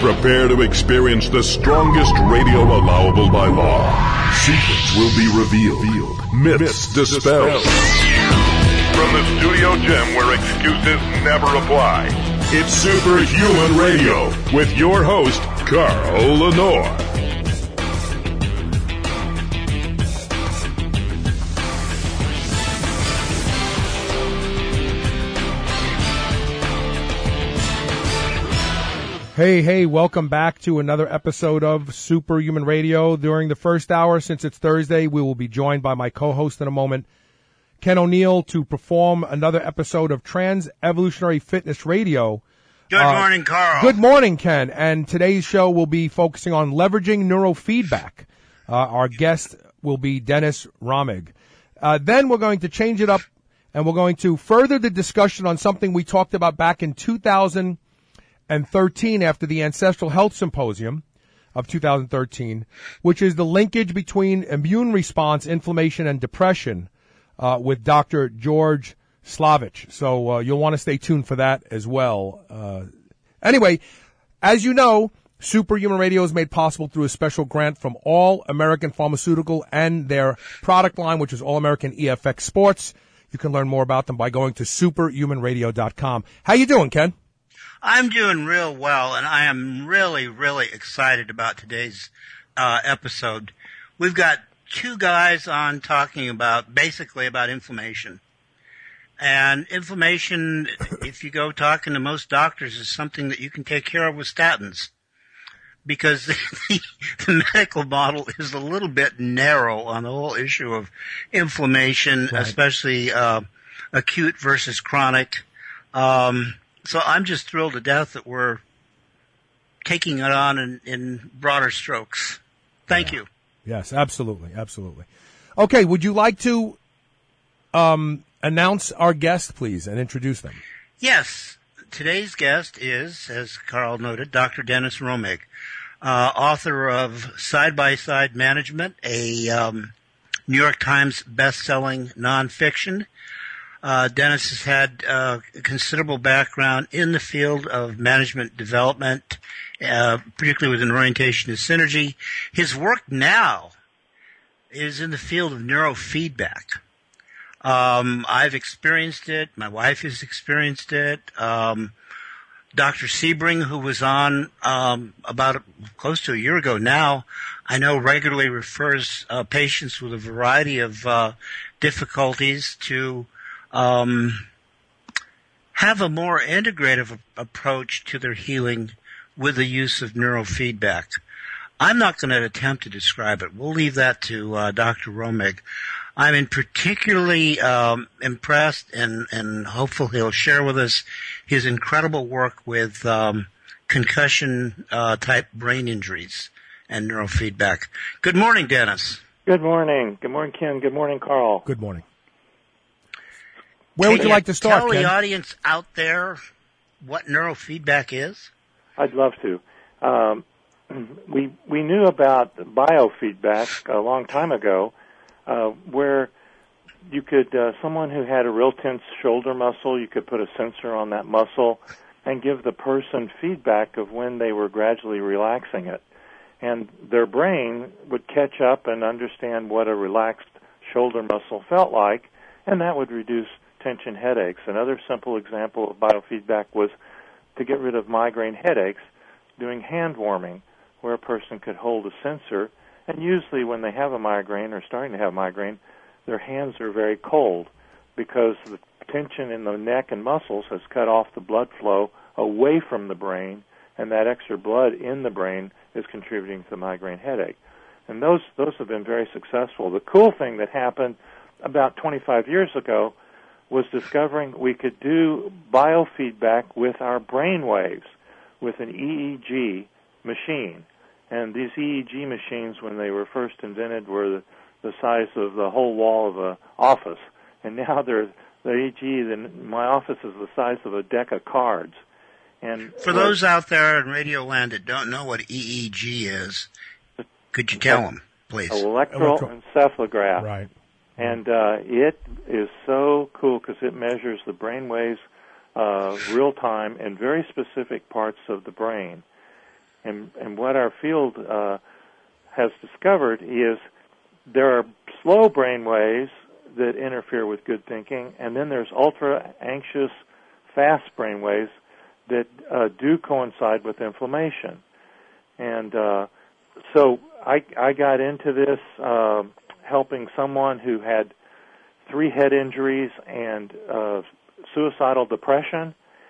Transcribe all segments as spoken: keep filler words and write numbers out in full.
Prepare to experience the strongest radio allowable by law. Secrets will be revealed. Myths dispelled. From the studio gym where excuses never apply, it's Superhuman Radio with your host, Carl Lenore. Hey, hey, welcome back to another episode of Superhuman Radio. During the first hour, since it's Thursday, we will be joined by my co-host in a moment, Ken O'Neill, to perform another episode of Trans Evolutionary Fitness Radio. Good uh, morning, Carl. Good morning, Ken. And today's show will be focusing on leveraging neurofeedback. Uh, our guest will be Dennis Romig. Uh, then we're going to change it up, and we're going to further the discussion on something we talked about back in two thousand thirteen after the Ancestral Health Symposium of two thousand thirteen, which is the linkage between immune response, inflammation, and depression uh, with Doctor George Slavich. So uh, you'll want to stay tuned for that as well. Uh, anyway, as you know, Superhuman Radio is made possible through a special grant from All American Pharmaceutical and their product line, which is All American E F X Sports. You can learn more about them by going to superhuman radio dot com. How you doing, Ken? I'm doing real well, and I am really, really excited about today's uh, episode. We've got two guys on talking about, basically about inflammation. And inflammation, if you go talking to most doctors, is something that you can take care of with statins. Because the, the medical model is a little bit narrow on the whole issue of inflammation, right. especially uh, acute versus chronic. Um So I'm just thrilled to death that we're taking it on in, in broader strokes. Thank yeah. you. Yes, absolutely, absolutely. Okay, would you like to um, announce our guest, please, and introduce them? Yes. Today's guest is, as Carl noted, Doctor Dennis Romig, uh, author of Side by Side Management, a um, New York Times best-selling nonfiction. Uh, Dennis has had uh, a considerable background in the field of management development, uh, particularly with an orientation to synergy. His work now is in the field of neurofeedback. Um, I've experienced it. My wife has experienced it. Um, Doctor Sebring, who was on um, about close to a year ago now, I know regularly refers uh, patients with a variety of uh, difficulties to Um, have a more integrative approach to their healing with the use of neurofeedback. I'm not going to attempt to describe it. We'll leave that to uh, Doctor Romig. I'm in particularly um, impressed and, and hopeful he'll share with us his incredible work with um, concussion-type uh, brain injuries and neurofeedback. Good morning, Dennis. Good morning. Good morning, Ken. Good morning, Carl. Good morning. Where would you like to start, Tell Ken? the audience out there what neurofeedback is. I'd love to. Um, we we knew about biofeedback a long time ago, uh, where you could uh, someone who had a real tense shoulder muscle, you could put a sensor on that muscle and give the person feedback of when they were gradually relaxing it, and their brain would catch up and understand what a relaxed shoulder muscle felt like, and that would reduce tension headaches. Another simple example of biofeedback was to get rid of migraine headaches, doing hand warming, where a person could hold a sensor, and usually when they have a migraine or starting to have migraine, their hands are very cold because the tension in the neck and muscles has cut off the blood flow away from the brain, and that extra blood in the brain is contributing to the migraine headache. And those those have been very successful. The cool thing that happened about twenty-five years ago was discovering we could do biofeedback with our brain waves with an E E G machine. And these E E G machines, when they were first invented, were the, the size of the whole wall of an office. And now they're, the E E G, the, my office is the size of a deck of cards. And for those out there in Radio Land that don't know what E E G is, could you tell them, please? Electroencephalograph. Right. And uh, it is so cool because it measures the brain waves uh, real time in very specific parts of the brain. And, and what our field uh, has discovered is there are slow brain waves that interfere with good thinking, and then there's ultra-anxious, fast brain waves that uh, do coincide with inflammation. And uh, so I, I got into this uh, helping someone who had three head injuries and uh, suicidal depression,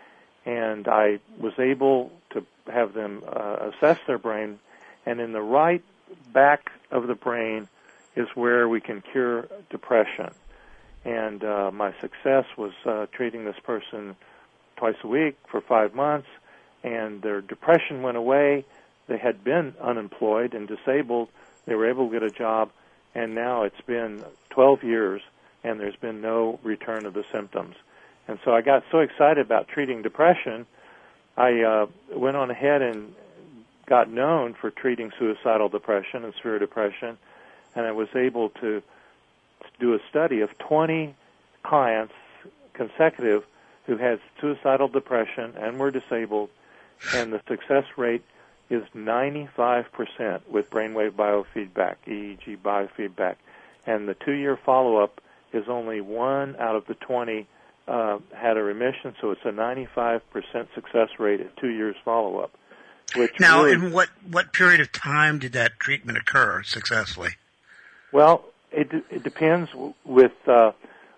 and I was able to have them uh, assess their brain, and in the right back of the brain is where we can cure depression. And uh, my success was uh, treating this person twice a week for five months, and their depression went away. They had been unemployed and disabled. They were able to get a job, and now it's been twelve years, and there's been no return of the symptoms. And so I got so excited about treating depression, I uh, went on ahead and got known for treating suicidal depression and severe depression, and I was able to do a study of twenty clients consecutive who had suicidal depression and were disabled, and the success rate is ninety-five percent with brainwave biofeedback, E E G biofeedback. And the two-year follow-up is only one out of the twenty uh, had a remission, so it's a ninety-five percent success rate at two years follow-up. Which now, really, in what, what period of time did that treatment occur successfully? Well, it, it depends with, uh,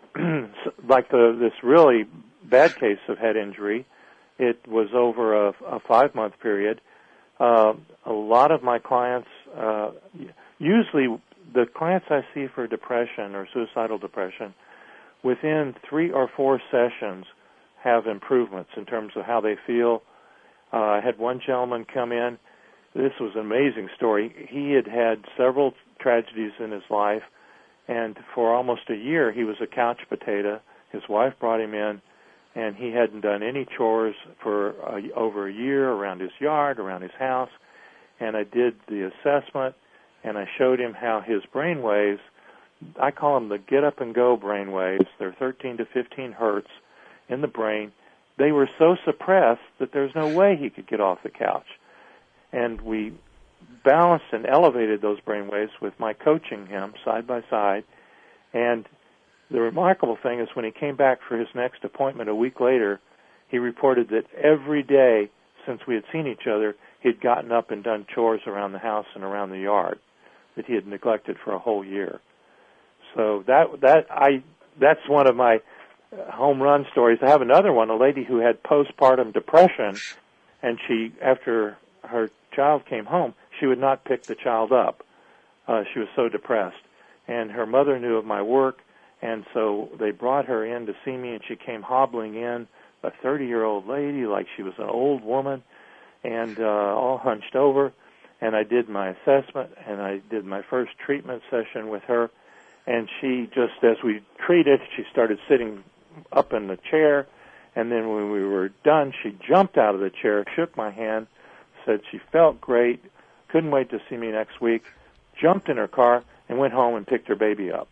like the, this really bad case of head injury, it was over a, a five-month period. Uh, a lot of my clients, uh, usually the clients I see for depression or suicidal depression, within three or four sessions have improvements in terms of how they feel. Uh, I had one gentleman come in. This was an amazing story. He had had several tragedies in his life, and for almost a year he was a couch potato. His wife brought him in, and he hadn't done any chores for uh, over a year around his yard, around his house. And I did the assessment, and I showed him how his brain waves, I call them the get-up-and-go brain waves, they're thirteen to fifteen hertz in the brain. They were so suppressed that there's no way he could get off the couch. And we balanced and elevated those brain waves with my coaching him side by side. And the remarkable thing is when he came back for his next appointment a week later, he reported that every day since we had seen each other, he'd gotten up and done chores around the house and around the yard that he had neglected for a whole year. So that that I that's one of my home run stories. I have another one, a lady who had postpartum depression, and she, after her child came home, she would not pick the child up. Uh, she was so depressed. And her mother knew of my work, and so they brought her in to see me, and she came hobbling in, a thirty-year-old lady, like she was an old woman, and uh, all hunched over. And I did my assessment, and I did my first treatment session with her. And she just, as we treated, she started sitting up in the chair. And then when we were done, she jumped out of the chair, shook my hand, said she felt great, couldn't wait to see me next week, jumped in her car, and went home and picked her baby up.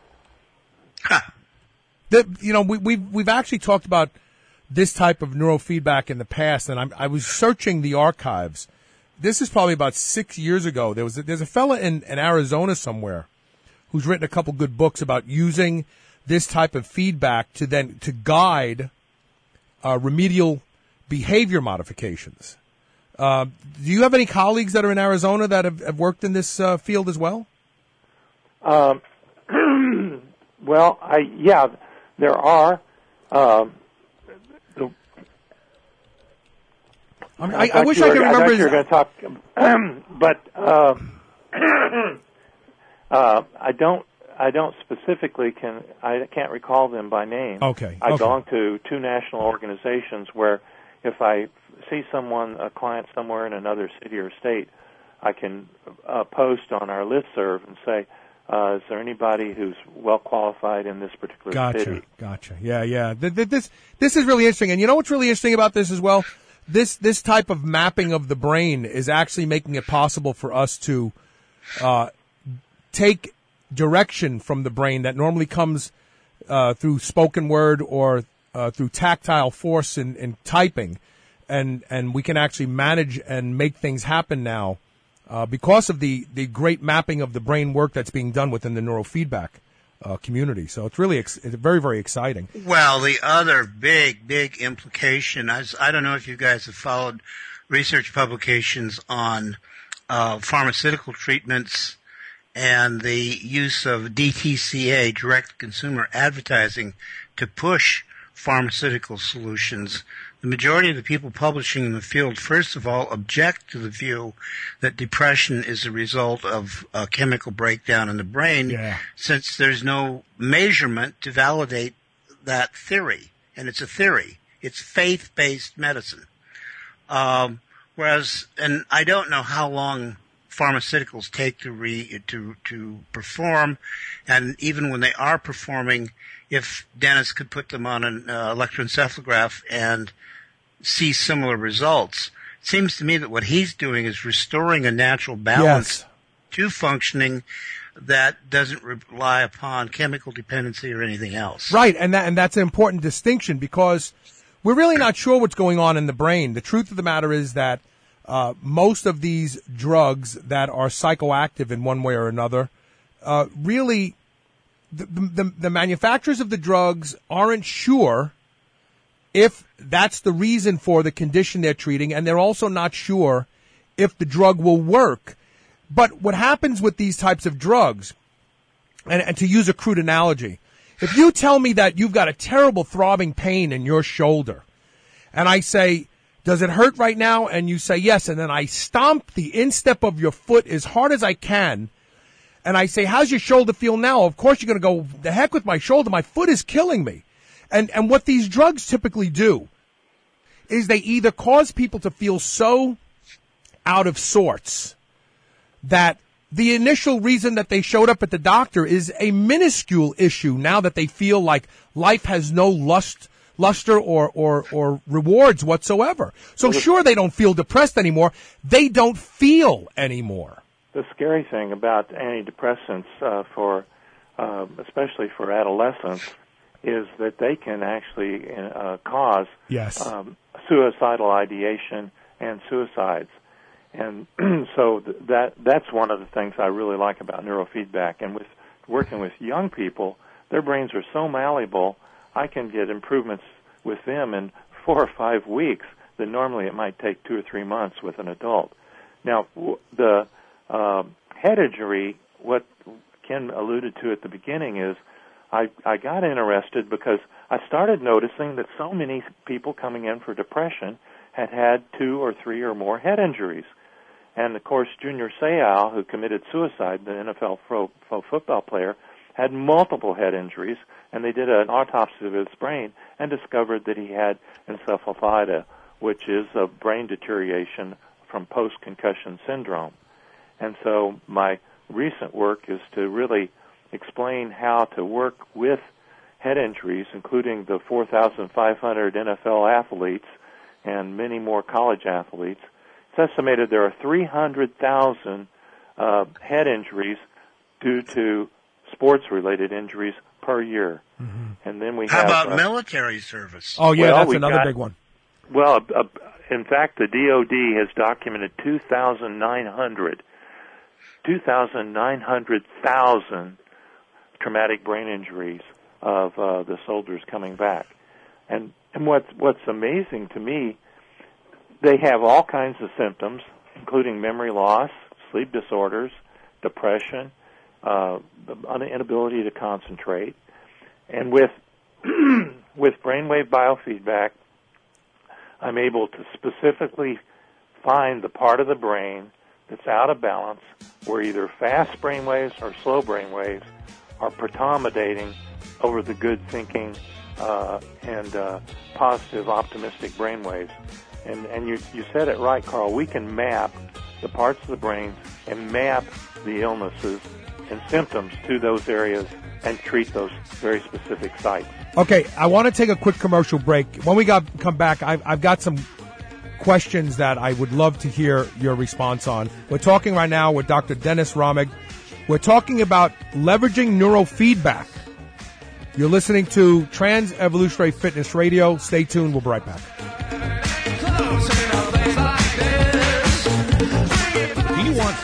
Huh. The, you know, we, we've, we've actually talked about this type of neurofeedback in the past, and I'm, I was searching the archives. This is probably about six years ago. There was a, there's a fella in, in Arizona somewhere who's written a couple good books about using this type of feedback to then to guide uh, remedial behavior modifications. Uh, do you have any colleagues that are in Arizona that have, have worked in this uh, field as well? Um, well, I yeah, there are. Um, the, I, I, I wish I could remember. I thought you were going to talk, but uh, uh, I don't. I don't specifically can. I can't recall them by name. Okay. I okay. belong to two national organizations where, if I see someone, a client somewhere in another city or state, I can uh, post on our listserv and say, uh, "Is there anybody who's well qualified in this particular gotcha, city?" Gotcha. Yeah, yeah. This this is really interesting, and you know what's really interesting about this as well? This this type of mapping of the brain is actually making it possible for us to uh, take direction from the brain that normally comes uh, through spoken word or uh, through tactile force in, in typing, and, and we can actually manage and make things happen now uh, because of the, the great mapping of the brain work that's being done within the neurofeedback uh, community. So it's really ex- it's very, very exciting. Well, the other big, big implication, I, I don't know if you guys have followed research publications on uh, pharmaceutical treatments and the use of D T C A, direct consumer advertising, to push pharmaceutical solutions. The majority of the people publishing in the field, first of all, object to the view that depression is a result of a chemical breakdown in the brain, yeah. since there's no measurement to validate that theory. And it's a theory. It's faith-based medicine. Um, whereas, and I don't know how long pharmaceuticals take to re, to, to perform, and even when they are performing, if Dennis could put them on an uh, electroencephalograph and see similar results, it seems to me that what he's doing is restoring a natural balance yes. to functioning that doesn't rely upon chemical dependency or anything else. Right, and that and that's an important distinction because we're really not sure what's going on in the brain. The truth of the matter is that uh, most of these drugs that are psychoactive in one way or another uh, really The, the, the manufacturers of the drugs aren't sure if that's the reason for the condition they're treating, and they're also not sure if the drug will work. But what happens with these types of drugs, and, and to use a crude analogy, if you tell me that you've got a terrible throbbing pain in your shoulder, and I say, does it hurt right now? And you say yes, and then I stomp the instep of your foot as hard as I can, and I say, how's your shoulder feel now? Of course you're going to go, the heck with my shoulder. My foot is killing me. And and what these drugs typically do is they either cause people to feel so out of sorts that the initial reason that they showed up at the doctor is a minuscule issue now that they feel like life has no lust, luster or, or, or rewards whatsoever. So sure, they don't feel depressed anymore. They don't feel anymore. The scary thing about antidepressants, uh, for uh, especially for adolescents, is that they can actually uh, cause yes. um, suicidal ideation and suicides. And so th- that that's one of the things I really like about neurofeedback. And with working with young people, their brains are so malleable, I can get improvements with them in four or five weeks that normally it might take two or three months with an adult. Now, w- the Uh, head injury, what Ken alluded to at the beginning is I, I got interested because I started noticing that so many people coming in for depression had had two or three or more head injuries. And, of course, Junior Seau, who committed suicide, the N F L pro, pro football player, had multiple head injuries, and they did an autopsy of his brain and discovered that he had encephalopathy, which is a brain deterioration from post-concussion syndrome. And so my recent work is to really explain how to work with head injuries, including the four thousand five hundred N F L athletes and many more college athletes. It's estimated there are three hundred thousand uh, head injuries due to sports-related injuries per year. Mm-hmm. And then we how have... How about uh, military service? Oh, yeah, well, that's another got, big one. Well, uh, in fact, the D O D has documented two thousand nine hundred two thousand nine hundred thousand traumatic brain injuries of uh, the soldiers coming back. And and what's what's amazing to me, they have all kinds of symptoms, including memory loss, sleep disorders, depression, uh, the inability to concentrate. And with with brainwave biofeedback, I'm able to specifically find the part of the brain that's out of balance, where either fast brainwaves or slow brainwaves are predominating over the good thinking uh, and uh, positive, optimistic brainwaves. And and you you said it right, Carl. We can map the parts of the brain and map the illnesses and symptoms to those areas and treat those very specific sites. Okay, I want to take a quick commercial break. When we got come back, I've, I've got some questions that I would love to hear your response on. We're talking right now with Doctor Dennis Romig. We're talking about leveraging neurofeedback. You're listening to Trans Evolutionary Fitness Radio. Stay tuned. We'll be right back. Close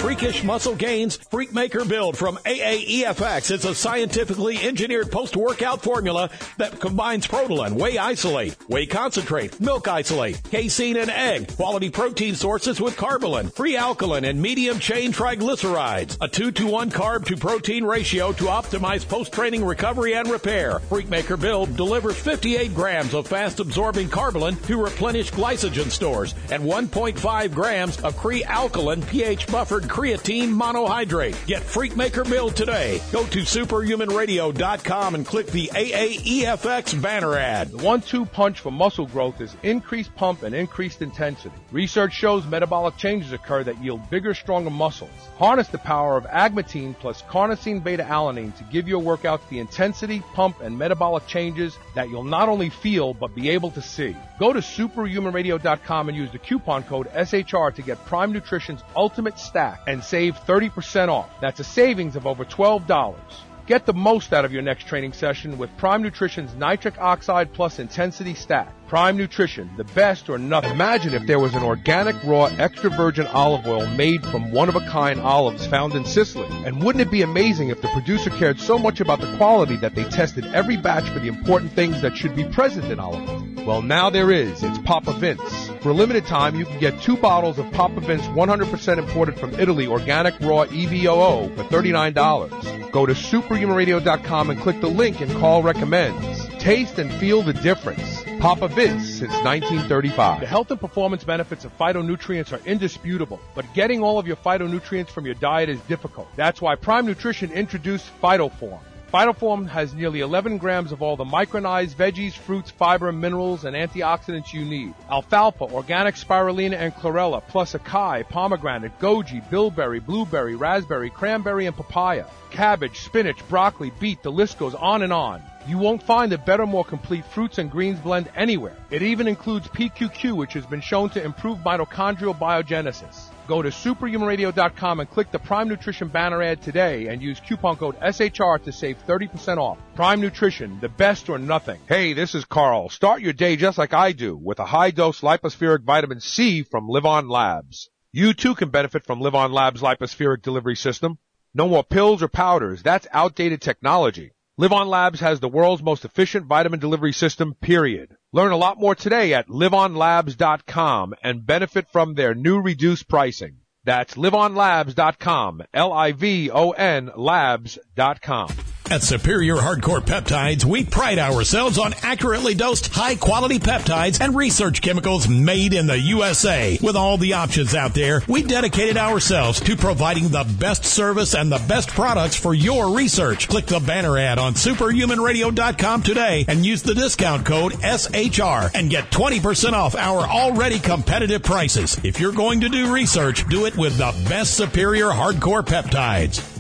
freakish muscle gains? Freakmaker Build from A A E F X is a scientifically engineered post-workout formula that combines Protolan, whey isolate, whey concentrate, milk isolate, casein, and egg, quality protein sources with Carbolin, free alkaline, and medium-chain triglycerides. A two to one carb to protein ratio to optimize post-training recovery and repair. Freakmaker Build delivers fifty-eight grams of fast-absorbing Carbolin to replenish glycogen stores and one point five grams of Cre-Alkaline pH-buffered creatine monohydrate. Get Freakmaker Build today. Go to superhuman radio dot com and click the A A E F X banner ad. The one two punch for muscle growth is increased pump and increased intensity. Research shows metabolic changes occur that yield bigger, stronger muscles. Harness the power of agmatine plus carnosine beta-alanine to give your workouts the intensity, pump, and metabolic changes that you'll not only feel but be able to see. Go to superhuman radio dot com and use the coupon code S H R to get Prime Nutrition's Ultimate Stack and save thirty percent off. That's a savings of over twelve dollars. Get the most out of your next training session with Prime Nutrition's Nitric Oxide Plus Intensity Stack. Prime Nutrition, the best or nothing. Imagine if there was an organic, raw, extra virgin olive oil made from one-of-a-kind olives found in Sicily. And wouldn't it be amazing if the producer cared so much about the quality that they tested every batch for the important things that should be present in olive oil? Well, now there is. It's Papa Vince. For a limited time, you can get two bottles of Papa Vince one hundred percent imported from Italy organic raw E V O O for thirty-nine dollars. Go to superhuman radio dot com and click the link and call recommends. Taste and feel the difference. Papa Vince since nineteen thirty-five. The health and performance benefits of phytonutrients are indisputable, but getting all of your phytonutrients from your diet is difficult. That's why Prime Nutrition introduced PhytoForm. PhytoForm has nearly eleven grams of all the micronized veggies, fruits, fiber, minerals, and antioxidants you need. Alfalfa, organic spirulina, and chlorella, plus acai, pomegranate, goji, bilberry, blueberry, raspberry, cranberry, and papaya. Cabbage, spinach, broccoli, beet, the list goes on and on. You won't find a better, more complete fruits and greens blend anywhere. It even includes P Q Q, which has been shown to improve mitochondrial biogenesis. Go to superhuman radio dot com and click the Prime Nutrition banner ad today and use coupon code S H R to save thirty percent off. Prime Nutrition, the best or nothing. Hey, this is Carl. Start your day just like I do with a high-dose lipospheric vitamin C from Live On Labs. You too can benefit from Live On Labs' lipospheric delivery system. No more pills or powders. That's outdated technology. Live On Labs has the world's most efficient vitamin delivery system, period. Learn a lot more today at live on labs dot com and benefit from their new reduced pricing. That's live on labs dot com, L I V O N labs dot com. At Superior Hardcore Peptides, we pride ourselves on accurately dosed, high-quality peptides and research chemicals made in the U S A. With all the options out there, we dedicated ourselves to providing the best service and the best products for your research. Click the banner ad on superhuman radio dot com today and use the discount code S H R and get twenty percent off our already competitive prices. If you're going to do research, do it with the best Superior Hardcore Peptides.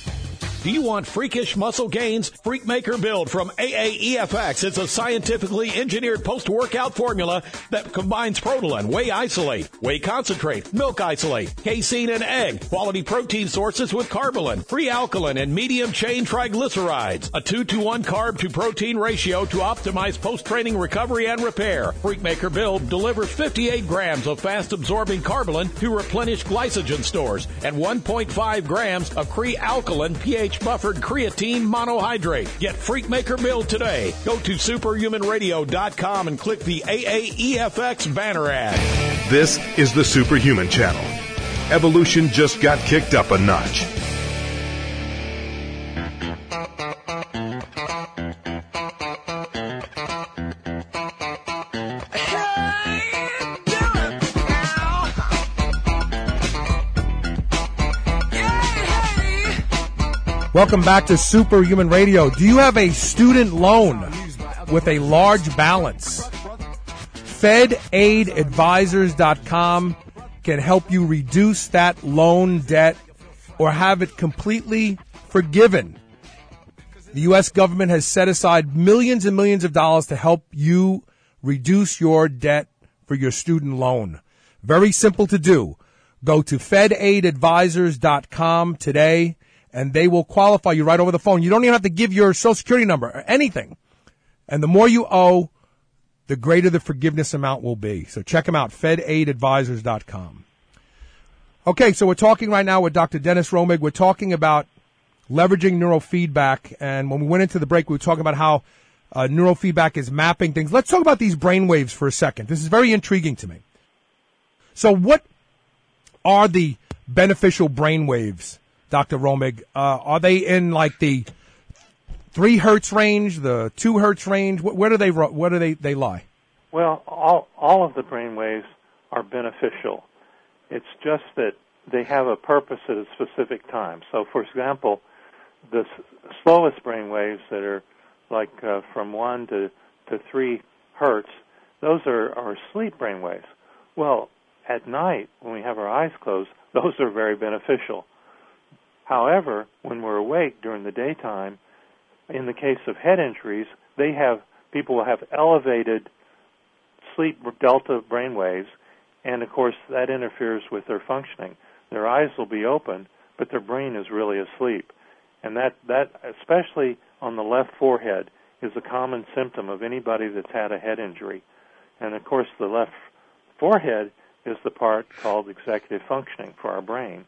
Do you want freakish muscle gains? Freakmaker Build from A A E F X is a scientifically engineered post-workout formula that combines Protolan, whey isolate, whey concentrate, milk isolate, casein, and egg, quality protein sources with Carbolin, free alkaline, and medium-chain triglycerides. A two to one carb to protein ratio to optimize post-training recovery and repair. Freakmaker Build delivers fifty-eight grams of fast-absorbing Carbolin to replenish glycogen stores and one point five grams of Cre-Alkaline pH-buffered creatine monohydrate. Get Freakmaker Build today. Go to superhuman radio dot com and click the A A E F X banner ad. This is the Superhuman Channel. Evolution just got kicked up a notch. Welcome back to Superhuman Radio. Do you have a student loan with a large balance? Fed Aid Advisors dot com can help you reduce that loan debt or have it completely forgiven. The U S government has set aside millions and millions of dollars to help you reduce your debt for your student loan. Very simple to do. Go to Fed Aid Advisors dot com today, and they will qualify you right over the phone. You don't even have to give your Social Security number or anything. And the more you owe, the greater the forgiveness amount will be. So check them out, Fed Aid Advisors dot com. Okay, so we're talking right now with Doctor Dennis Romig. We're talking about leveraging neurofeedback, and when we went into the break, we were talking about how uh, neurofeedback is mapping things. Let's talk about these brain waves for a second. This is very intriguing to me. So what are the beneficial brain waves, Doctor Romig? Uh, are they in like the three hertz range, the two hertz range? Where do they where do they, they lie? Well, all all of the brain waves are beneficial. It's just that they have a purpose at a specific time. So, for example, the s- slowest brain waves that are like uh, from one to, to three hertz, those are, are sleep brain waves. Well, at night, when we have our eyes closed, those are very beneficial. However, when we're awake during the daytime, in the case of head injuries, they have people will have elevated sleep delta brain waves, and of course that interferes with their functioning. Their eyes will be open, but their brain is really asleep. And that, that, especially on the left forehead, is a common symptom of anybody that's had a head injury. And of course the left forehead is the part called executive functioning for our brain.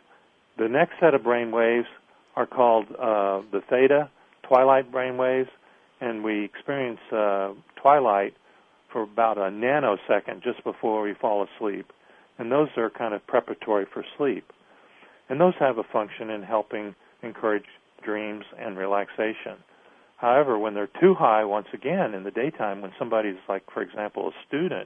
The next set of brain waves are called uh, the theta, twilight brain waves, and we experience uh, twilight for about a nanosecond just before we fall asleep. And those are kind of preparatory for sleep. And those have a function in helping encourage dreams and relaxation. However, when they're too high, once again, in the daytime, when somebody's like, for example, a student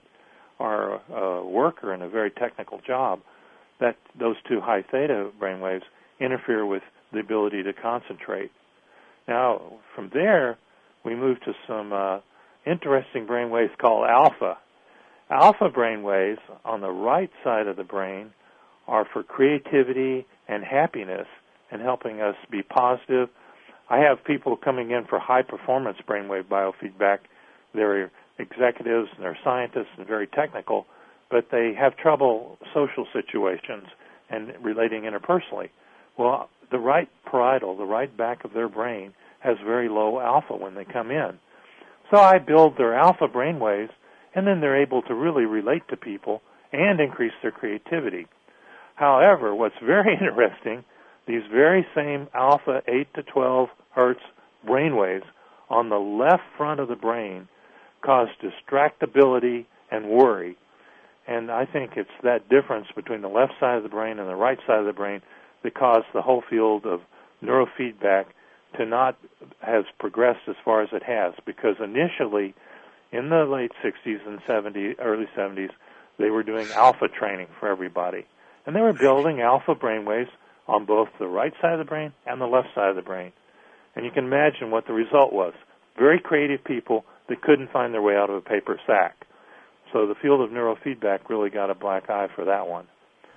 or a worker in a very technical job, that those two high theta brainwaves interfere with the ability to concentrate. Now, from there, we move to some uh, interesting brainwaves called alpha. Alpha brainwaves on the right side of the brain are for creativity and happiness and helping us be positive. I have people coming in for high-performance brainwave biofeedback. They're executives and they're scientists and very technical, but they have trouble social situations and relating interpersonally. Well, the right parietal, the right back of their brain, has very low alpha when they come in. So I build their alpha brainwaves, and then they're able to really relate to people and increase their creativity. However, what's very interesting, these very same alpha eight to twelve hertz brainwaves on the left front of the brain cause distractibility and worry. And I think it's that difference between the left side of the brain and the right side of the brain that caused the whole field of neurofeedback to not has progressed as far as it has, because initially in the late sixties and seventies, early seventies, they were doing alpha training for everybody. And they were building alpha brainwaves on both the right side of the brain and the left side of the brain. And you can imagine what the result was. Very creative people that couldn't find their way out of a paper sack. So the field of neurofeedback really got a black eye for that one.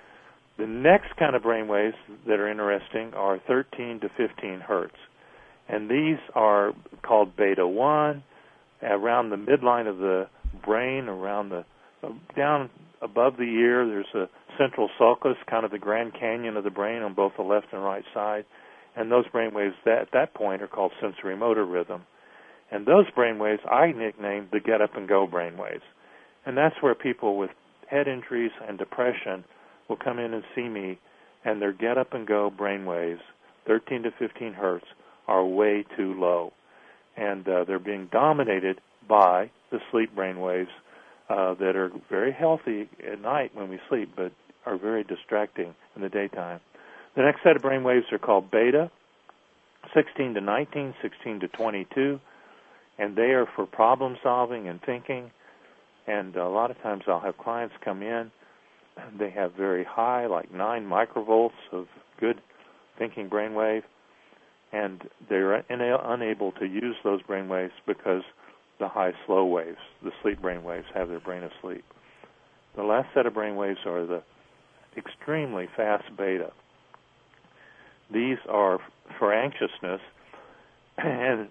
The next kind of brainwaves that are interesting are thirteen to fifteen hertz. And these are called beta one, around the midline of the brain, around the, down above the ear, there's a central sulcus, kind of the Grand Canyon of the brain on both the left and right side. And those brainwaves that, at that point are called sensory motor rhythm. And those brainwaves I nicknamed the get up and go brainwaves. And that's where people with head injuries and depression will come in and see me, and their get up and go brainwaves, thirteen to fifteen hertz, are way too low. And uh, they're being dominated by the sleep brainwaves uh, that are very healthy at night when we sleep, but are very distracting in the daytime. The next set of brainwaves are called beta, sixteen to nineteen, sixteen to twenty-two, and they are for problem solving and thinking. And a lot of times I'll have clients come in, and they have very high, like nine microvolts of good thinking brainwave, and they're ina- unable to use those brainwaves because the high slow waves, the sleep brainwaves, have their brain asleep. The last set of brainwaves are the extremely fast beta. These are for anxiousness, and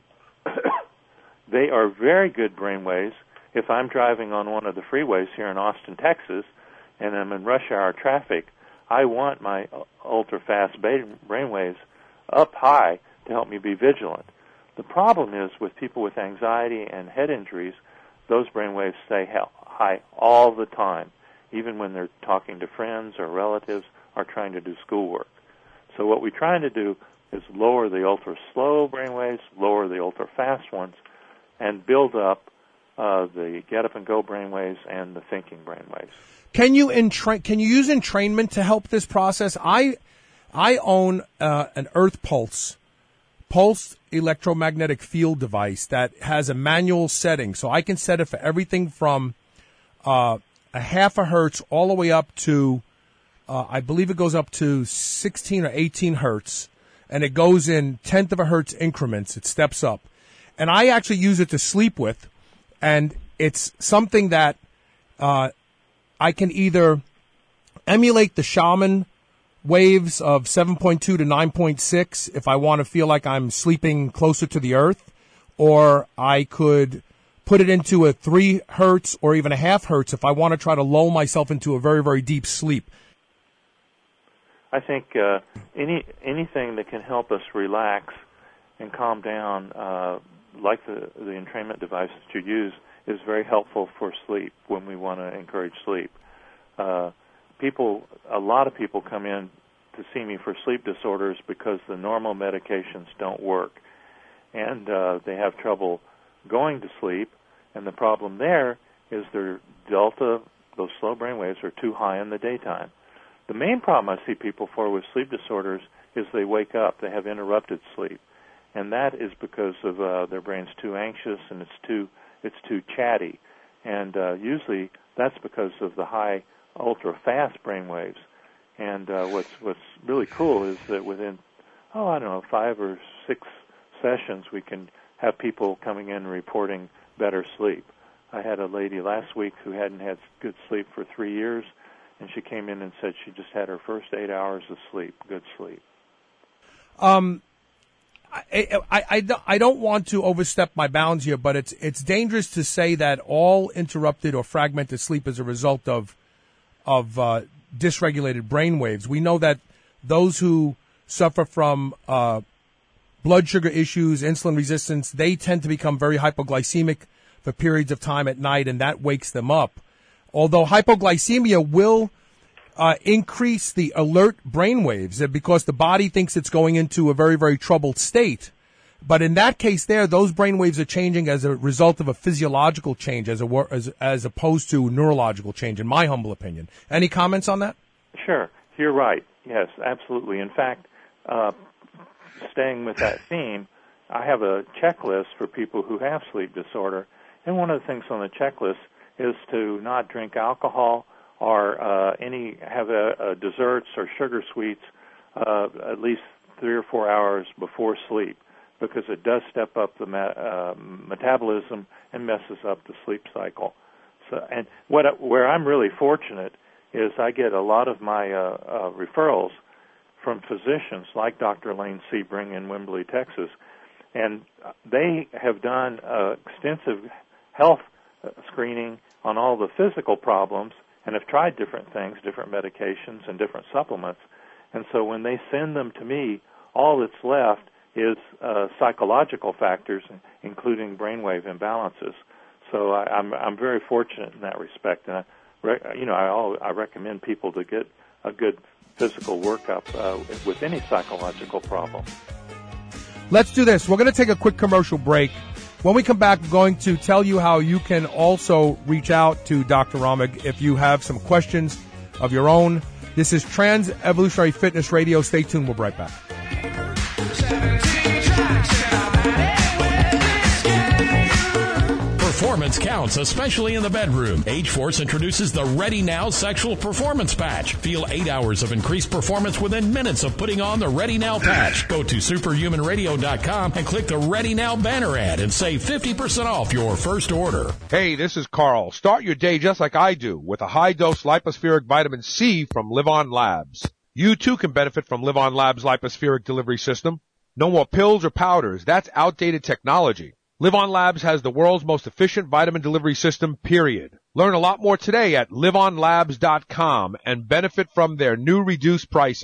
they are very good brainwaves. If I'm driving on one of the freeways here in Austin, Texas, and I'm in rush hour traffic, I want my ultra-fast brainwaves up high to help me be vigilant. The problem is with people with anxiety and head injuries, those brainwaves stay high all the time, even when they're talking to friends or relatives are trying to do schoolwork. So what we're trying to do is lower the ultra-slow brainwaves, lower the ultra-fast ones, and build up uh, the get-up-and-go brainwaves and the thinking brainwaves. Can you entra- Can you use entrainment to help this process? I I own uh, an Earth Pulse, pulsed electromagnetic field device that has a manual setting, so I can set it for everything from uh, a half a hertz all the way up to, uh, I believe it goes up to sixteen or eighteen hertz, and it goes in tenth of a hertz increments. It steps up, and I actually use it to sleep with, and it's something that uh, I can either emulate the shaman waves of seven point two to nine point six if I want to feel like I'm sleeping closer to the earth, or I could put it into a three hertz or even a half hertz if I want to try to lull myself into a very, very deep sleep. I think uh, any anything that can help us relax and calm down, uh, like the, the entrainment device that you use, is very helpful for sleep when we want to encourage sleep. Uh, people, a lot of people come in to see me for sleep disorders because the normal medications don't work, and uh, they have trouble going to sleep. And the problem there is their delta, those slow brain waves, are too high in the daytime. The main problem I see people for with sleep disorders is they wake up, they have interrupted sleep, and that is because of uh, their brain's too anxious and it's too it's too chatty, and uh, usually that's because of the high ultra-fast brain waves. And uh, what's what's really cool is that within oh I don't know five or six sessions we can have people coming in reporting better sleep. I had a lady last week who hadn't had good sleep for three years, and she came in and said she just had her first eight hours of sleep, good sleep. Um, I, I, I, I don't want to overstep my bounds here, but it's it's dangerous to say that all interrupted or fragmented sleep is a result of of uh, dysregulated brain waves. We know that those who suffer from uh, blood sugar issues, insulin resistance, they tend to become very hypoglycemic for periods of time at night, and that wakes them up. Although hypoglycemia will uh, increase the alert brain waves because the body thinks it's going into a very, very troubled state. But in that case there, those brain waves are changing as a result of a physiological change as, a, as, as opposed to neurological change, in my humble opinion. Any comments on that? Sure. You're right. Yes, absolutely. In fact, uh, staying with that theme, I have a checklist for people who have sleep disorder, and one of the things on the checklist is to not drink alcohol or uh, any have a, a desserts or sugar sweets uh, at least three or four hours before sleep, because it does step up the me- uh, metabolism and messes up the sleep cycle. So, and what where I'm really fortunate is I get a lot of my uh, uh, referrals from physicians like Doctor Elaine Sebring in Wimberley, Texas, and they have done uh, extensive health screening on all the physical problems and have tried different things, different medications and different supplements. And so when they send them to me, all that's left is uh, psychological factors, including brainwave imbalances. So I, I'm I'm very fortunate in that respect. And I, you know, I all, I recommend people to get a good physical workup uh, with any psychological problem. Let's do this. We're going to take a quick commercial break. When we come back, we're going to tell you how you can also reach out to Doctor Romig if you have some questions of your own. This is Trans Evolutionary Fitness Radio. Stay tuned. We'll be right back. Performance counts, especially in the bedroom. H-Force introduces the Ready Now Sexual Performance Patch. Feel eight hours of increased performance within minutes of putting on the Ready Now patch. Go to superhuman radio dot com and click the Ready Now banner ad and save fifty percent off your first order. Hey, this is Carl. Start your day just like I do with a high-dose lipospheric vitamin C from Livon Labs. You too can benefit from Livon Labs' lipospheric delivery system. No more pills or powders. That's outdated technology. Livon Labs has the world's most efficient vitamin delivery system, period. Learn a lot more today at livon labs dot com and benefit from their new reduced pricing.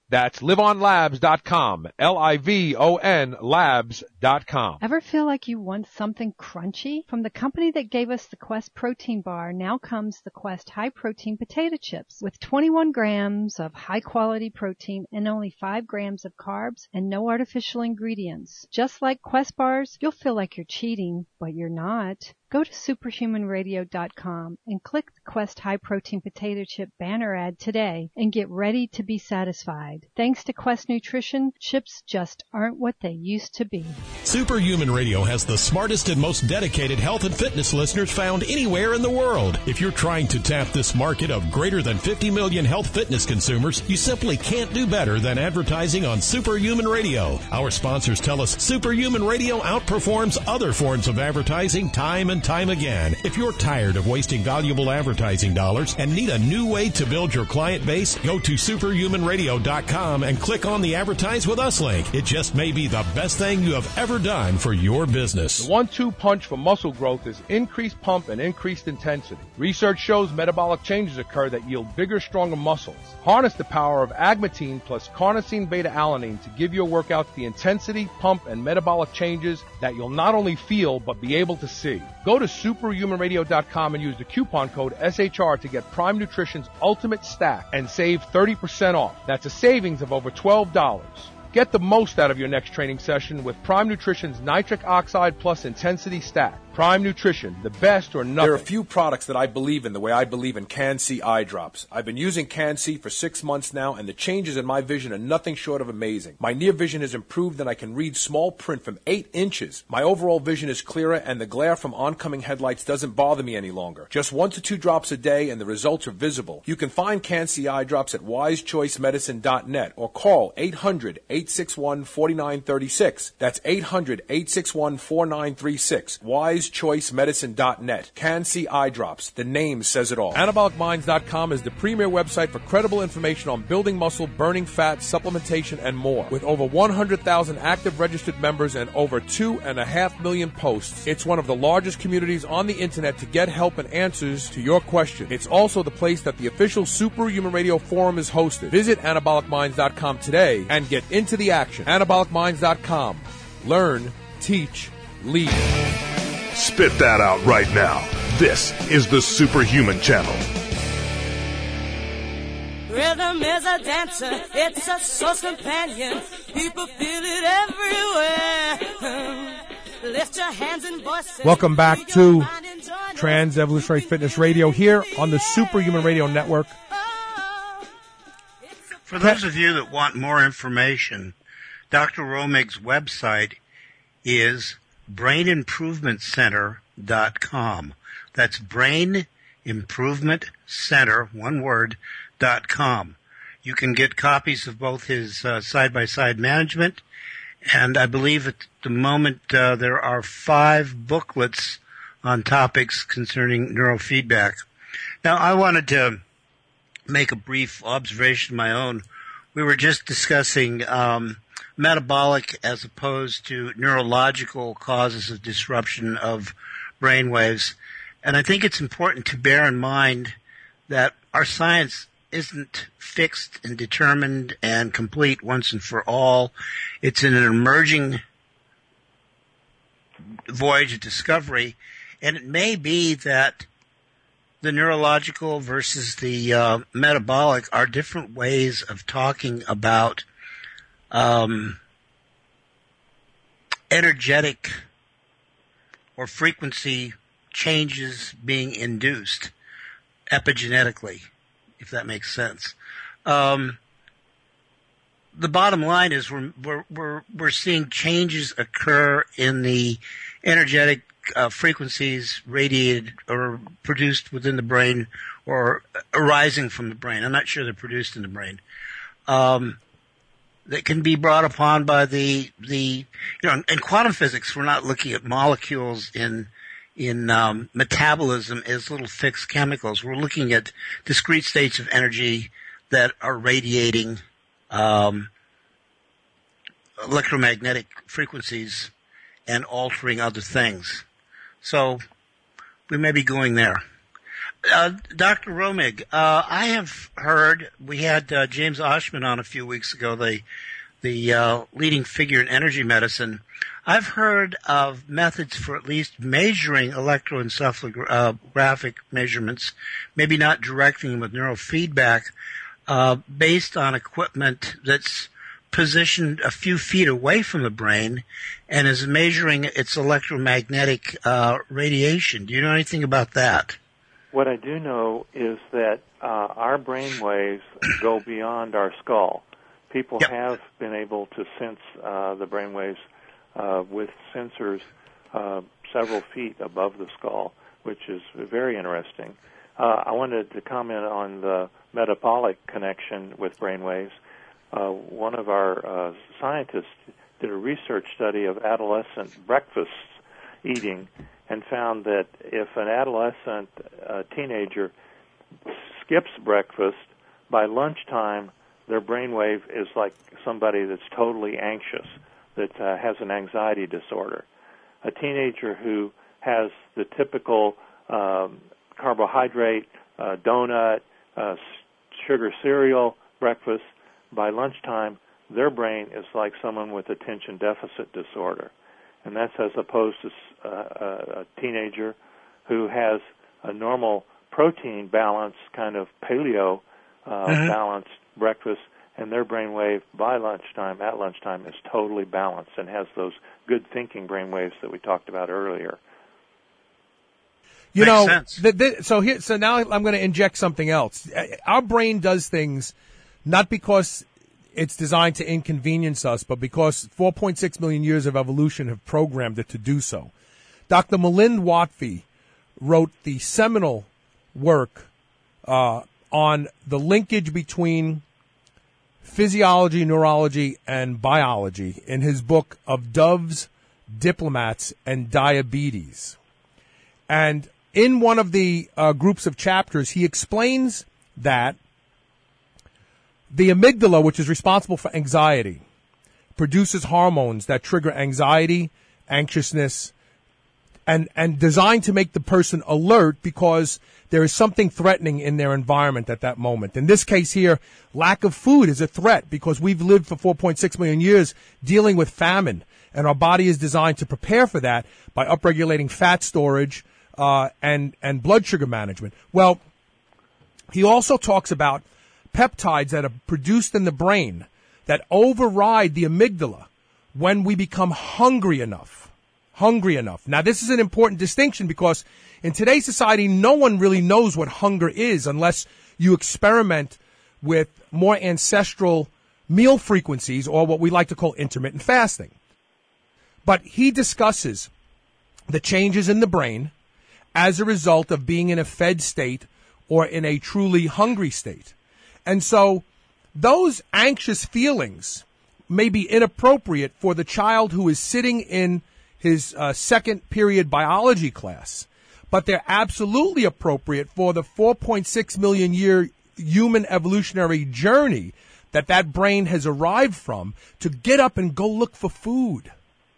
That's live on labs dot com, L I V O N labs dot com. Ever feel like you want something crunchy? From the company that gave us the Quest protein bar, now comes the Quest high protein potato chips with twenty-one grams of high quality protein and only five grams of carbs and no artificial ingredients. Just like Quest bars, you'll feel like you're cheating, but you're not. Go to superhuman radio dot com and click the Quest High Protein Potato Chip banner ad today and get ready to be satisfied. Thanks to Quest Nutrition, chips just aren't what they used to be. Superhuman Radio has the smartest and most dedicated health and fitness listeners found anywhere in the world. If you're trying to tap this market of greater than fifty million health fitness consumers, you simply can't do better than advertising on Superhuman Radio. Our sponsors tell us Superhuman Radio outperforms other forms of advertising time and time again. If you're tired of wasting valuable advertising dollars and need a new way to build your client base, go to superhuman radio dot com and click on the Advertise With Us link. It just may be the best thing you have ever done for your business. The one two punch for muscle growth is increased pump and increased intensity. Research shows metabolic changes occur that yield bigger, stronger muscles. Harness the power of agmatine plus carnosine beta-alanine to give your workouts the intensity, pump, and metabolic changes that you'll not only feel but be able to see. Go to superhuman radio dot com and use the coupon code S H R to get Prime Nutrition's Ultimate Stack and save thirty percent off. That's a savings of over twelve dollars. Get the most out of your next training session with Prime Nutrition's Nitric Oxide Plus Intensity Stack. Prime Nutrition, the best or nothing. There are a few products that I believe in the way I believe in Can-C eye drops. I've been using Can-C for six months now, and the changes in my vision are nothing short of amazing. My near vision has improved, and I can read small print from eight inches. My overall vision is clearer, and the glare from oncoming headlights doesn't bother me any longer. Just one to two drops a day, and the results are visible. You can find Can-C eye drops at wise choice medicine dot net or call eight hundred, eight six one, four nine three six. That's eight hundred, eight six one, four nine three six. wise choice medicine dot net. Can-C eye drops. The name says it all. anabolic minds dot com is the premier website for credible information on building muscle, burning fat, supplementation, and more. With over one hundred thousand active registered members and over two and a half million posts, it's one of the largest communities on the internet to get help and answers to your questions. It's also the place that the official Superhuman Radio Forum is hosted. Visit anabolic minds dot com today and get into the action. anabolic minds dot com. Learn, teach, lead. Spit that out right now. This is the Superhuman Channel. Rhythm is a dancer, it's a source companion. People feel it everywhere. Lift your hands and voices. Welcome back to Trans Evolutionary Fitness Radio here on the Superhuman Radio Network. For those of you that want more information, Doctor Romig's website is brain improvement center dot com. That's brain improvement center, one word, dot com. You can get copies of both his uh, side-by-side management, and I believe at the moment uh, there are five booklets on topics concerning neurofeedback. Now, I wanted to make a brief observation of my own. We were just discussing um, metabolic as opposed to neurological causes of disruption of brain waves. And I think it's important to bear in mind that our science isn't fixed and determined and complete once and for all. It's in an emerging voyage of discovery, and it may be that the neurological versus the uh, metabolic are different ways of talking about um, energetic or frequency changes being induced epigenetically, if that makes sense. Um, the bottom line is we're, we're, we're, we're seeing changes occur in the energetic uh, frequencies radiated or produced within the brain or arising from the brain. I'm not sure they're produced in the brain. Um, that can be brought upon by the, the, you know, in quantum physics, we're not looking at molecules in, in, um, metabolism as little fixed chemicals. We're looking at discrete states of energy that are radiating, um, electromagnetic frequencies and altering other things. So we may be going there. Uh, Doctor Romig, uh, I have heard, we had uh, James Oshman on a few weeks ago, the the uh, leading figure in energy medicine. I've heard of methods for at least measuring electroencephalographic measurements, maybe not directing them with neurofeedback, uh, based on equipment that's positioned a few feet away from the brain and is measuring its electromagnetic uh, radiation. Do you know anything about that? What I do know is that uh, our brain waves go beyond our skull. People yep. have been able to sense uh, the brain waves uh, with sensors uh, several feet above the skull, which is very interesting. Uh, I wanted to comment on the metabolic connection with brain waves. Uh, one of our uh, scientists did a research study of adolescent breakfasts eating and found that if an adolescent uh, teenager skips breakfast, by lunchtime their brainwave is like somebody that's totally anxious, that uh, has an anxiety disorder. A teenager who has the typical um, carbohydrate, uh, donut, uh, sugar cereal breakfast, by lunchtime their brain is like someone with attention deficit disorder. And that's as opposed to uh, a teenager who has a normal protein balance, kind of paleo uh, mm-hmm. balanced breakfast, and their brainwave by lunchtime, at lunchtime, is totally balanced and has those good thinking brainwaves that we talked about earlier. You Makes know, sense. The, the, so here, so now I'm going to inject something else. Our brain does things not because it's designed to inconvenience us, but because four point six million years of evolution have programmed it to do so. Doctor Milind Watvi wrote the seminal work uh, on the linkage between physiology, neurology, and biology in his book of Doves, Diplomats, and Diabetes. And in one of the uh, groups of chapters, he explains that the amygdala, which is responsible for anxiety, produces hormones that trigger anxiety, anxiousness, and, and designed to make the person alert because there is something threatening in their environment at that moment. In this case here, lack of food is a threat because we've lived for four point six million years dealing with famine, and our body is designed to prepare for that by upregulating fat storage uh, and, and blood sugar management. Well, he also talks about peptides that are produced in the brain that override the amygdala when we become hungry enough. Hungry enough. Now, this is an important distinction because in today's society, no one really knows what hunger is unless you experiment with more ancestral meal frequencies or what we like to call intermittent fasting. But he discusses the changes in the brain as a result of being in a fed state or in a truly hungry state. And so those anxious feelings may be inappropriate for the child who is sitting in his uh, second period biology class, but they're absolutely appropriate for the four point six million year human evolutionary journey that that brain has arrived from to get up and go look for food.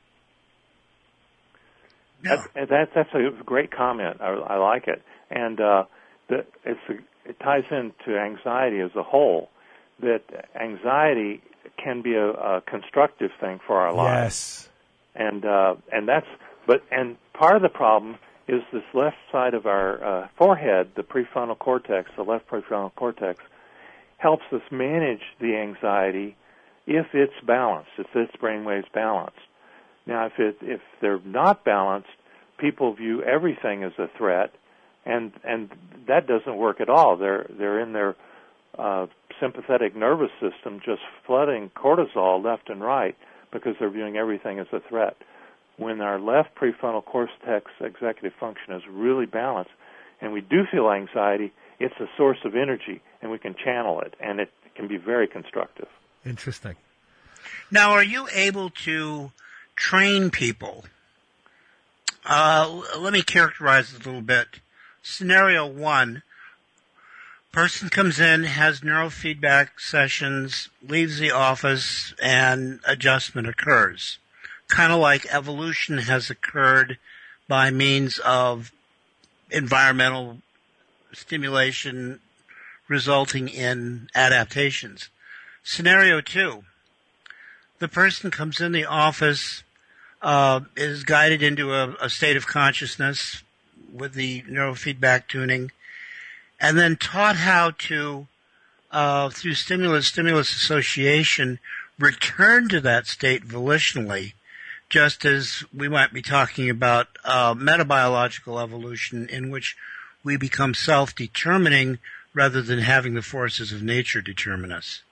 That, that, that's a great comment. I, I like it. And uh, the, it's a, it ties into anxiety as a whole, that anxiety can be a, a constructive thing for our lives. Yes. And uh, and that's but and part of the problem is this left side of our uh, forehead, the prefrontal cortex, the left prefrontal cortex, helps us manage the anxiety if it's balanced, if its brainwave's balanced. Now, if it if they're not balanced, people view everything as a threat, and and that doesn't work at all. They're they're in their uh, sympathetic nervous system just flooding cortisol left and right, because they're viewing everything as a threat. When our left prefrontal cortex executive function is really balanced and we do feel anxiety, it's a source of energy and we can channel it, and it can be very constructive. Interesting. Now, are you able to train people? Uh, let me characterize it a little bit. Scenario one, person comes in, has neurofeedback sessions, leaves the office, and adjustment occurs. Kind of like evolution has occurred by means of environmental stimulation resulting in adaptations. Scenario two, the person comes in the office, uh, is guided into a, a state of consciousness with the neurofeedback tuning, and then taught how to, uh, through stimulus-stimulus association, return to that state volitionally, just as we might be talking about uh, metabiological evolution, in which we become self-determining rather than having the forces of nature determine us.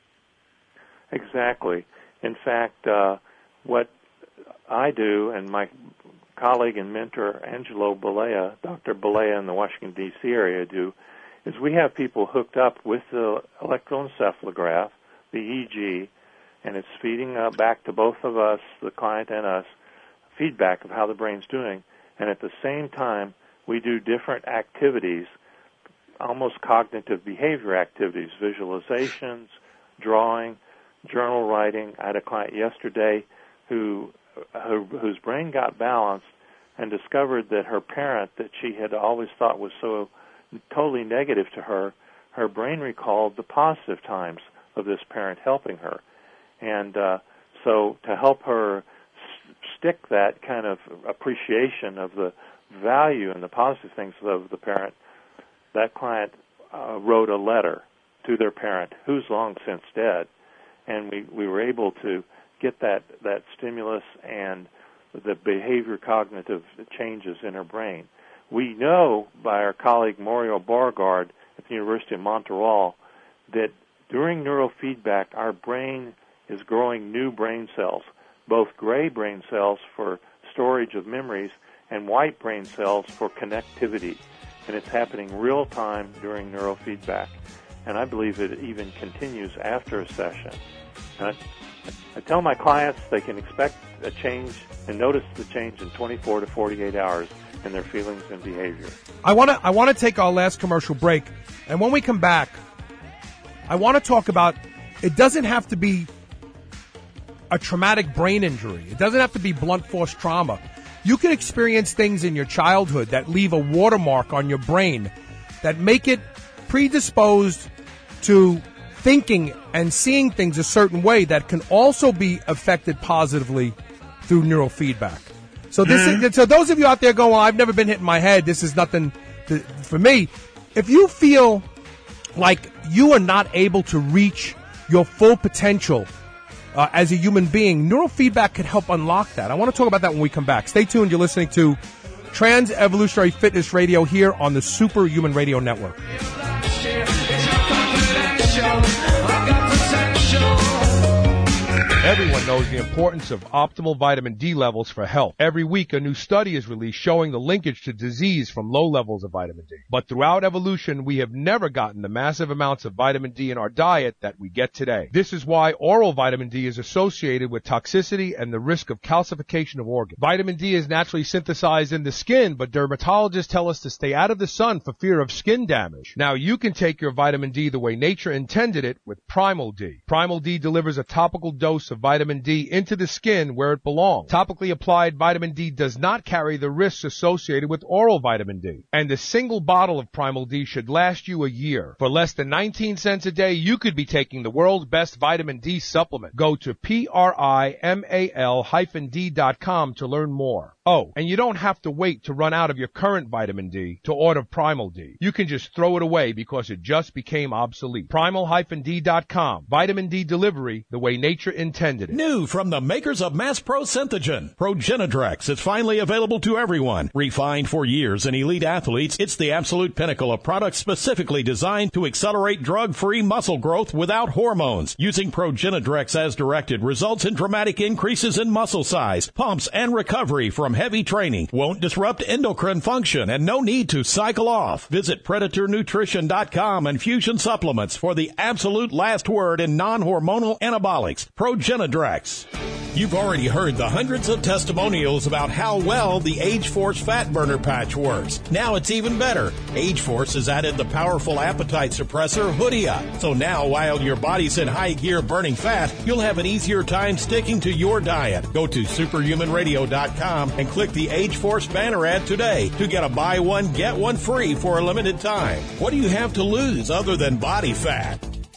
Exactly. In fact, uh, what I do and my colleague and mentor Angelo Balea, Doctor Balea in the Washington, D C area do, is we have people hooked up with the electroencephalograph, the E E G, and it's feeding uh, back to both of us, the client and us, feedback of how the brain's doing. And at the same time, we do different activities, almost cognitive behavior activities, visualizations, drawing, journal writing. I had a client yesterday who, who whose brain got balanced and discovered that her parent that she had always thought was so totally negative to her, her brain recalled the positive times of this parent helping her. And uh, so to help her s- stick that kind of appreciation of the value and the positive things of the parent, that client uh, wrote a letter to their parent, who's long since dead. And we, we were able to get that, that stimulus and the behavior cognitive changes in her brain. We know by our colleague Mario Beauregard at the University of Montreal that during neurofeedback, our brain is growing new brain cells, both gray brain cells for storage of memories and white brain cells for connectivity. And it's happening real time during neurofeedback. And I believe it even continues after a session. And I, I tell my clients they can expect a change and notice the change in twenty-four to forty-eight hours in their feelings and behavior. I want to I want to take our last commercial break. And when we come back, I want to talk about, it doesn't have to be a traumatic brain injury. It doesn't have to be blunt force trauma. You can experience things in your childhood that leave a watermark on your brain that make it predisposed to thinking and seeing things a certain way that can also be affected positively through neurofeedback. So this mm-hmm. is, so those of you out there going, well, I've never been hit in my head, this is nothing to, for me. If you feel like you are not able to reach your full potential Uh, as a human being, neurofeedback can help unlock that. I want to talk about that when we come back. Stay tuned. You're listening to Trans Evolutionary Fitness Radio here on the Superhuman Radio Network. Everyone knows the importance of optimal vitamin D levels for health. Every week, a new study is released showing the linkage to disease from low levels of vitamin D. But throughout evolution, we have never gotten the massive amounts of vitamin D in our diet that we get today. This is why oral vitamin D is associated with toxicity and the risk of calcification of organs. Vitamin D is naturally synthesized in the skin, but dermatologists tell us to stay out of the sun for fear of skin damage. Now, you can take your vitamin D the way nature intended it with Primal D. Primal D delivers a topical dose of vitamin D into the skin where it belongs. Topically applied vitamin D does not carry the risks associated with oral vitamin D. And a single bottle of Primal D should last you a year. For less than nineteen cents a day, you could be taking the world's best vitamin D supplement. Go to primal dash d dot com to learn more. Oh, and you don't have to wait to run out of your current vitamin D to order Primal D. You can just throw it away because it just became obsolete. primal dash d dot com. Vitamin D delivery the way nature intended it. New from the makers of Mass Pro Synthogen, Progenadrex is finally available to everyone. Refined for years in elite athletes, it's the absolute pinnacle of products specifically designed to accelerate drug-free muscle growth without hormones. Using Progenadrex as directed results in dramatic increases in muscle size, pumps, and recovery from heavy training. Won't disrupt endocrine function and no need to cycle off. Visit Predator Nutrition dot com and Fusion Supplements for the absolute last word in non-hormonal anabolics. Progenadrex. You've already heard the hundreds of testimonials about how well the Age-Force Fat Burner Patch works. Now it's even better. Age-Force has added the powerful appetite suppressor Hoodia. So now, while your body's in high gear burning fat, you'll have an easier time sticking to your diet. Go to superhuman radio dot com and click the Age-Force banner ad today to get a buy one, get one free for a limited time. What do you have to lose other than body fat?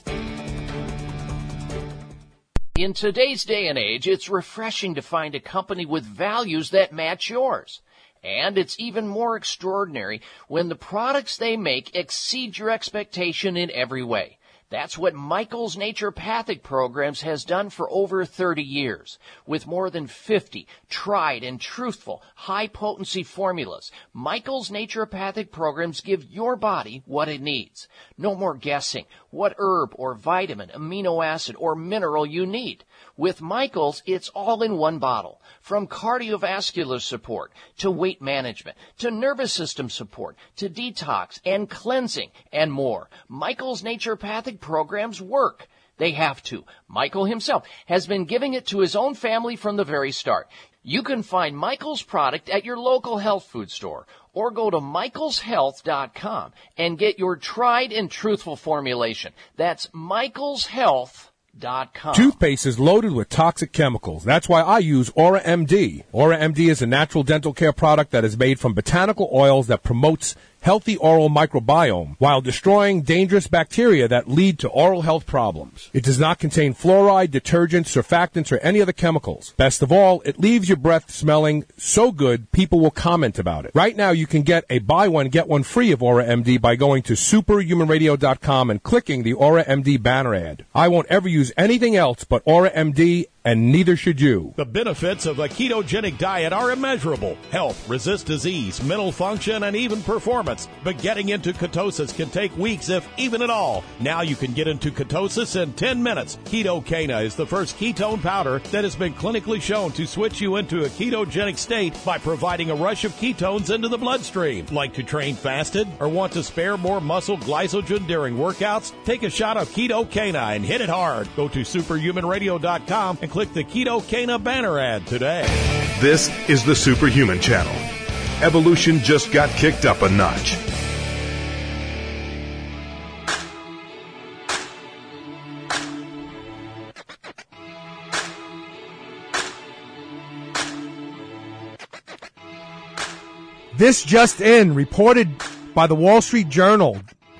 In today's day and age, it's refreshing to find a company with values that match yours. And it's even more extraordinary when the products they make exceed your expectation in every way. That's what Michael's Naturopathic Programs has done for over thirty years. With more than fifty tried and truthful, high-potency formulas, Michael's Naturopathic Programs give your body what it needs. No more guessing what herb or vitamin, amino acid, or mineral you need. With Michael's, it's all in one bottle. From cardiovascular support, to weight management, to nervous system support, to detox and cleansing, and more. Michael's Naturopathic Programs work. They have to. Michael himself has been giving it to his own family from the very start. You can find Michael's product at your local health food store or go to michaels health dot com and get your tried and truthful formulation. That's michaels health dot com. Toothpaste is loaded with toxic chemicals. That's why I use Aura M D. Aura M D is a natural dental care product that is made from botanical oils that promotes healthy oral microbiome while destroying dangerous bacteria that lead to oral health problems. It does not contain fluoride, detergents, surfactants, or any other chemicals. Best of all, it leaves your breath smelling so good people will comment about it. Right now, you can get a buy one, get one free of Aura M D by going to superhuman radio dot com and clicking the Aura M D banner ad. I won't ever use anything else but Aura M D, and neither should you. The benefits of a ketogenic diet are immeasurable. Health, resist disease, mental function, and even performance. But getting into ketosis can take weeks, if even at all. Now you can get into ketosis in ten minutes. Ketocana is the first ketone powder that has been clinically shown to switch you into a ketogenic state by providing a rush of ketones into the bloodstream. Like to train fasted or want to spare more muscle glycogen during workouts? Take a shot of Ketocana and hit it hard. Go to superhuman radio dot com and click the Ketocana banner ad today. This is the Superhuman Channel. Evolution just got kicked up a notch. This just in, reported by the Wall Street Journal.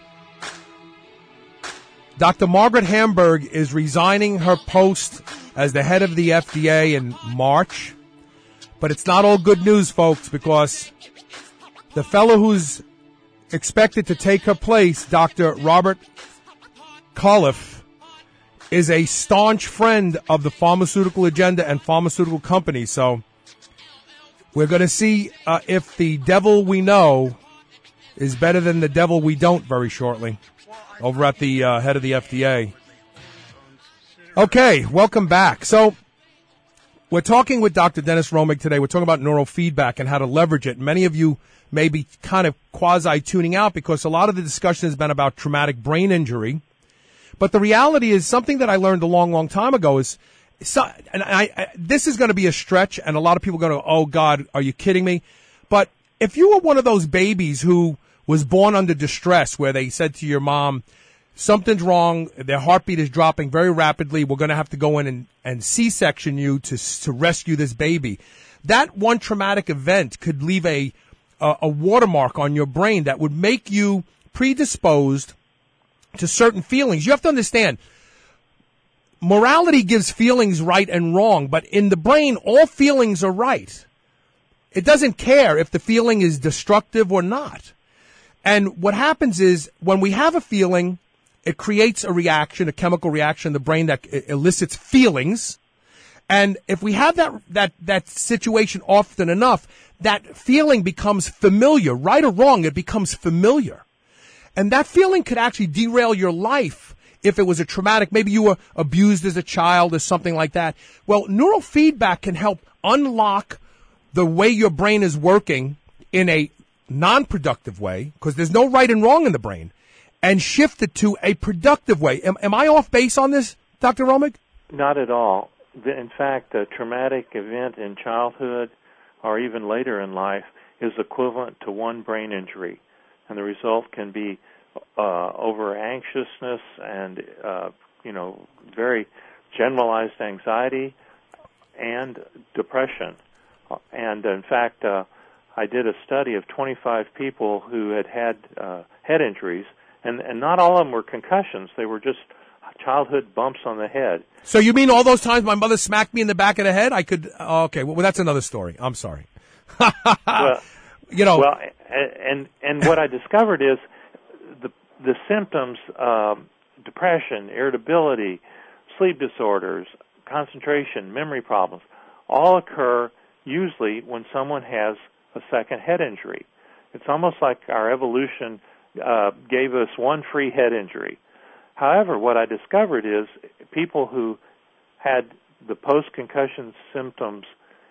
Doctor Margaret Hamburg is resigning her post as the head of the F D A in March. But it's not all good news, folks, because the fellow who's expected to take her place, Doctor Robert Califf, is a staunch friend of the pharmaceutical agenda and pharmaceutical companies. So we're going to see uh, if the devil we know is better than the devil we don't very shortly over at the uh, head of the F D A. Okay, welcome back. So we're talking with Doctor Dennis Romig today. We're talking about neurofeedback and how to leverage it. Many of you may be kind of quasi-tuning out because a lot of the discussion has been about traumatic brain injury. But the reality is something that I learned a long, long time ago is, so, and I, I, this is going to be a stretch, and a lot of people are going to, oh, God, are you kidding me? But if you were one of those babies who was born under distress where they said to your mom, something's wrong, their heartbeat is dropping very rapidly, we're going to have to go in and, and C-section you to to rescue this baby. That one traumatic event could leave a, a, a watermark on your brain that would make you predisposed to certain feelings. You have to understand, morality gives feelings right and wrong, but in the brain, all feelings are right. It doesn't care if the feeling is destructive or not. And what happens is when we have a feeling, it creates a reaction, a chemical reaction in the brain that elicits feelings. And if we have that, that, that situation often enough, that feeling becomes familiar. Right or wrong, it becomes familiar. And that feeling could actually derail your life if it was a traumatic, maybe you were abused as a child or something like that. Well, neurofeedback can help unlock the way your brain is working in a non-productive way, because there's no right and wrong in the brain, and shift it to a productive way. Am, am I off base on this, Doctor Romig? Not at all. the, in fact, a traumatic event in childhood or even later in life is equivalent to one brain injury, and the result can be uh, over anxiousness and uh, you know very generalized anxiety and depression. And in fact, uh, I did a study of twenty-five people who had had uh, head injuries, and, and not all of them were concussions. They were just childhood bumps on the head. So you mean all those times my mother smacked me in the back of the head? I could. Oh, okay, well that's another story. I'm sorry. well, you know. Well, and and what I discovered is the the symptoms: um, depression, irritability, sleep disorders, concentration, memory problems, all occur usually when someone has a second head injury. It's almost like our evolution uh, gave us one free head injury. However, what I discovered is people who had the post-concussion symptoms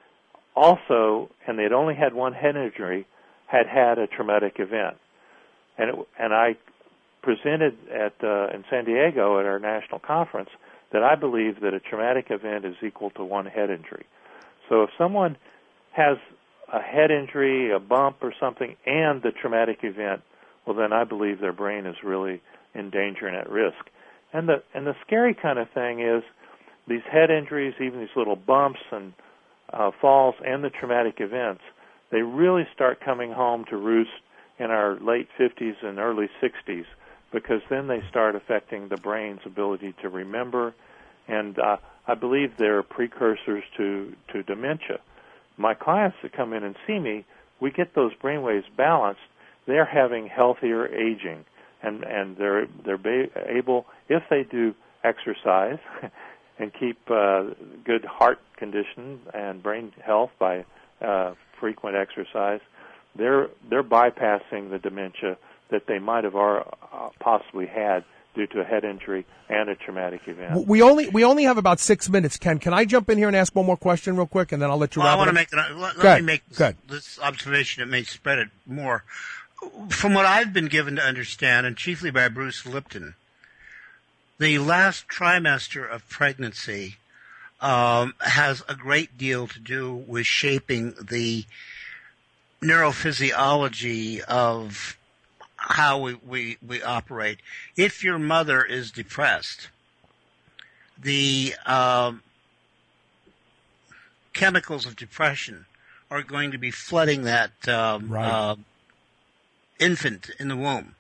also, and they'd only had one head injury, had had a traumatic event. And it, and I presented at uh, in San Diego at our national conference that I believe that a traumatic event is equal to one head injury. So if someone has a head injury, a bump or something, and the traumatic event, well, then I believe their brain is really in danger and at risk. And the and the scary kind of thing is these head injuries, even these little bumps and uh, falls and the traumatic events, they really start coming home to roost in our late fifties and early sixties, because then they start affecting the brain's ability to remember, and uh, I believe they're precursors to, to dementia. My clients that come in and see me, we get those brainwaves balanced. They're having healthier aging, and, and they're they're ba- able, if they do exercise and keep uh, good heart condition and brain health by uh, frequent exercise, they're they're bypassing the dementia that they might have uh, possibly had due to a head injury and a traumatic event. We only we only have about six minutes. Ken, can I jump in here and ask one more question real quick, and then I'll let you well, wrap I want it to up? make it, let, Go let ahead. me make Go ahead. this, this observation that may spread it more. From what I've been given to understand, and chiefly by Bruce Lipton, the last trimester of pregnancy um, has a great deal to do with shaping the neurophysiology of how we, we, we operate. If your mother is depressed, the um, chemicals of depression are going to be flooding that um, Right. uh, infant in the womb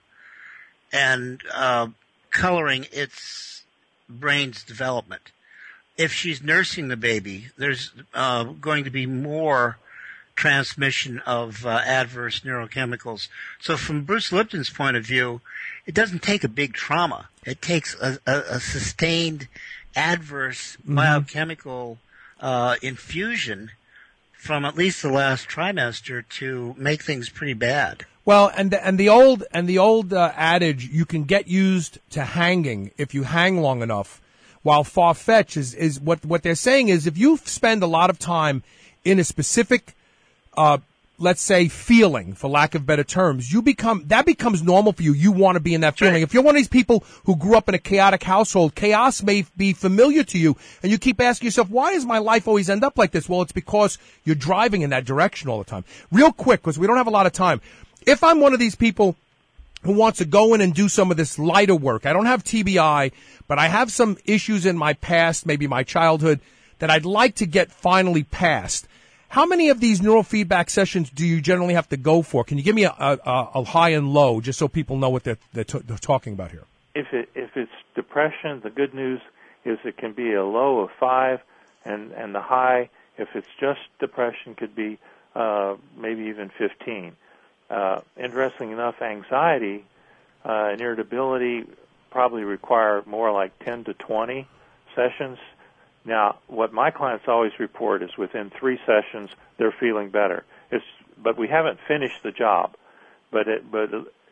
and uh, coloring its brain's development. If she's nursing the baby, there's uh, going to be more transmission of uh, adverse neurochemicals. So from Bruce Lipton's point of view, it doesn't take a big trauma. It takes a, a, a sustained adverse mm-hmm. biochemical uh, infusion from at least the last trimester to make things pretty bad. Well, and the, and the old and the old uh, adage, you can get used to hanging if you hang long enough. While far-fetched is, is what what they're saying is if you spend a lot of time in a specific Uh, let's say feeling, for lack of better terms, you become, that becomes normal for you. You want to be in that feeling. Right. If you're one of these people who grew up in a chaotic household, chaos may be familiar to you, and you keep asking yourself, why does my life always end up like this? Well, it's because you're driving in that direction all the time. Real quick, because we don't have a lot of time. If I'm one of these people who wants to go in and do some of this lighter work, I don't have T B I, but I have some issues in my past, maybe my childhood, that I'd like to get finally past. How many of these neurofeedback sessions do you generally have to go for? Can you give me a, a, a high and low, just so people know what they're, they're, t- they're talking about here? If it, if it's depression, the good news is it can be a low of five, and, and the high, if it's just depression, could be uh, maybe even fifteen. Uh, interesting enough, anxiety uh, and irritability probably require more like ten to twenty sessions. Now, what my clients always report is within three sessions they're feeling better. It's, but we haven't finished the job. But it, but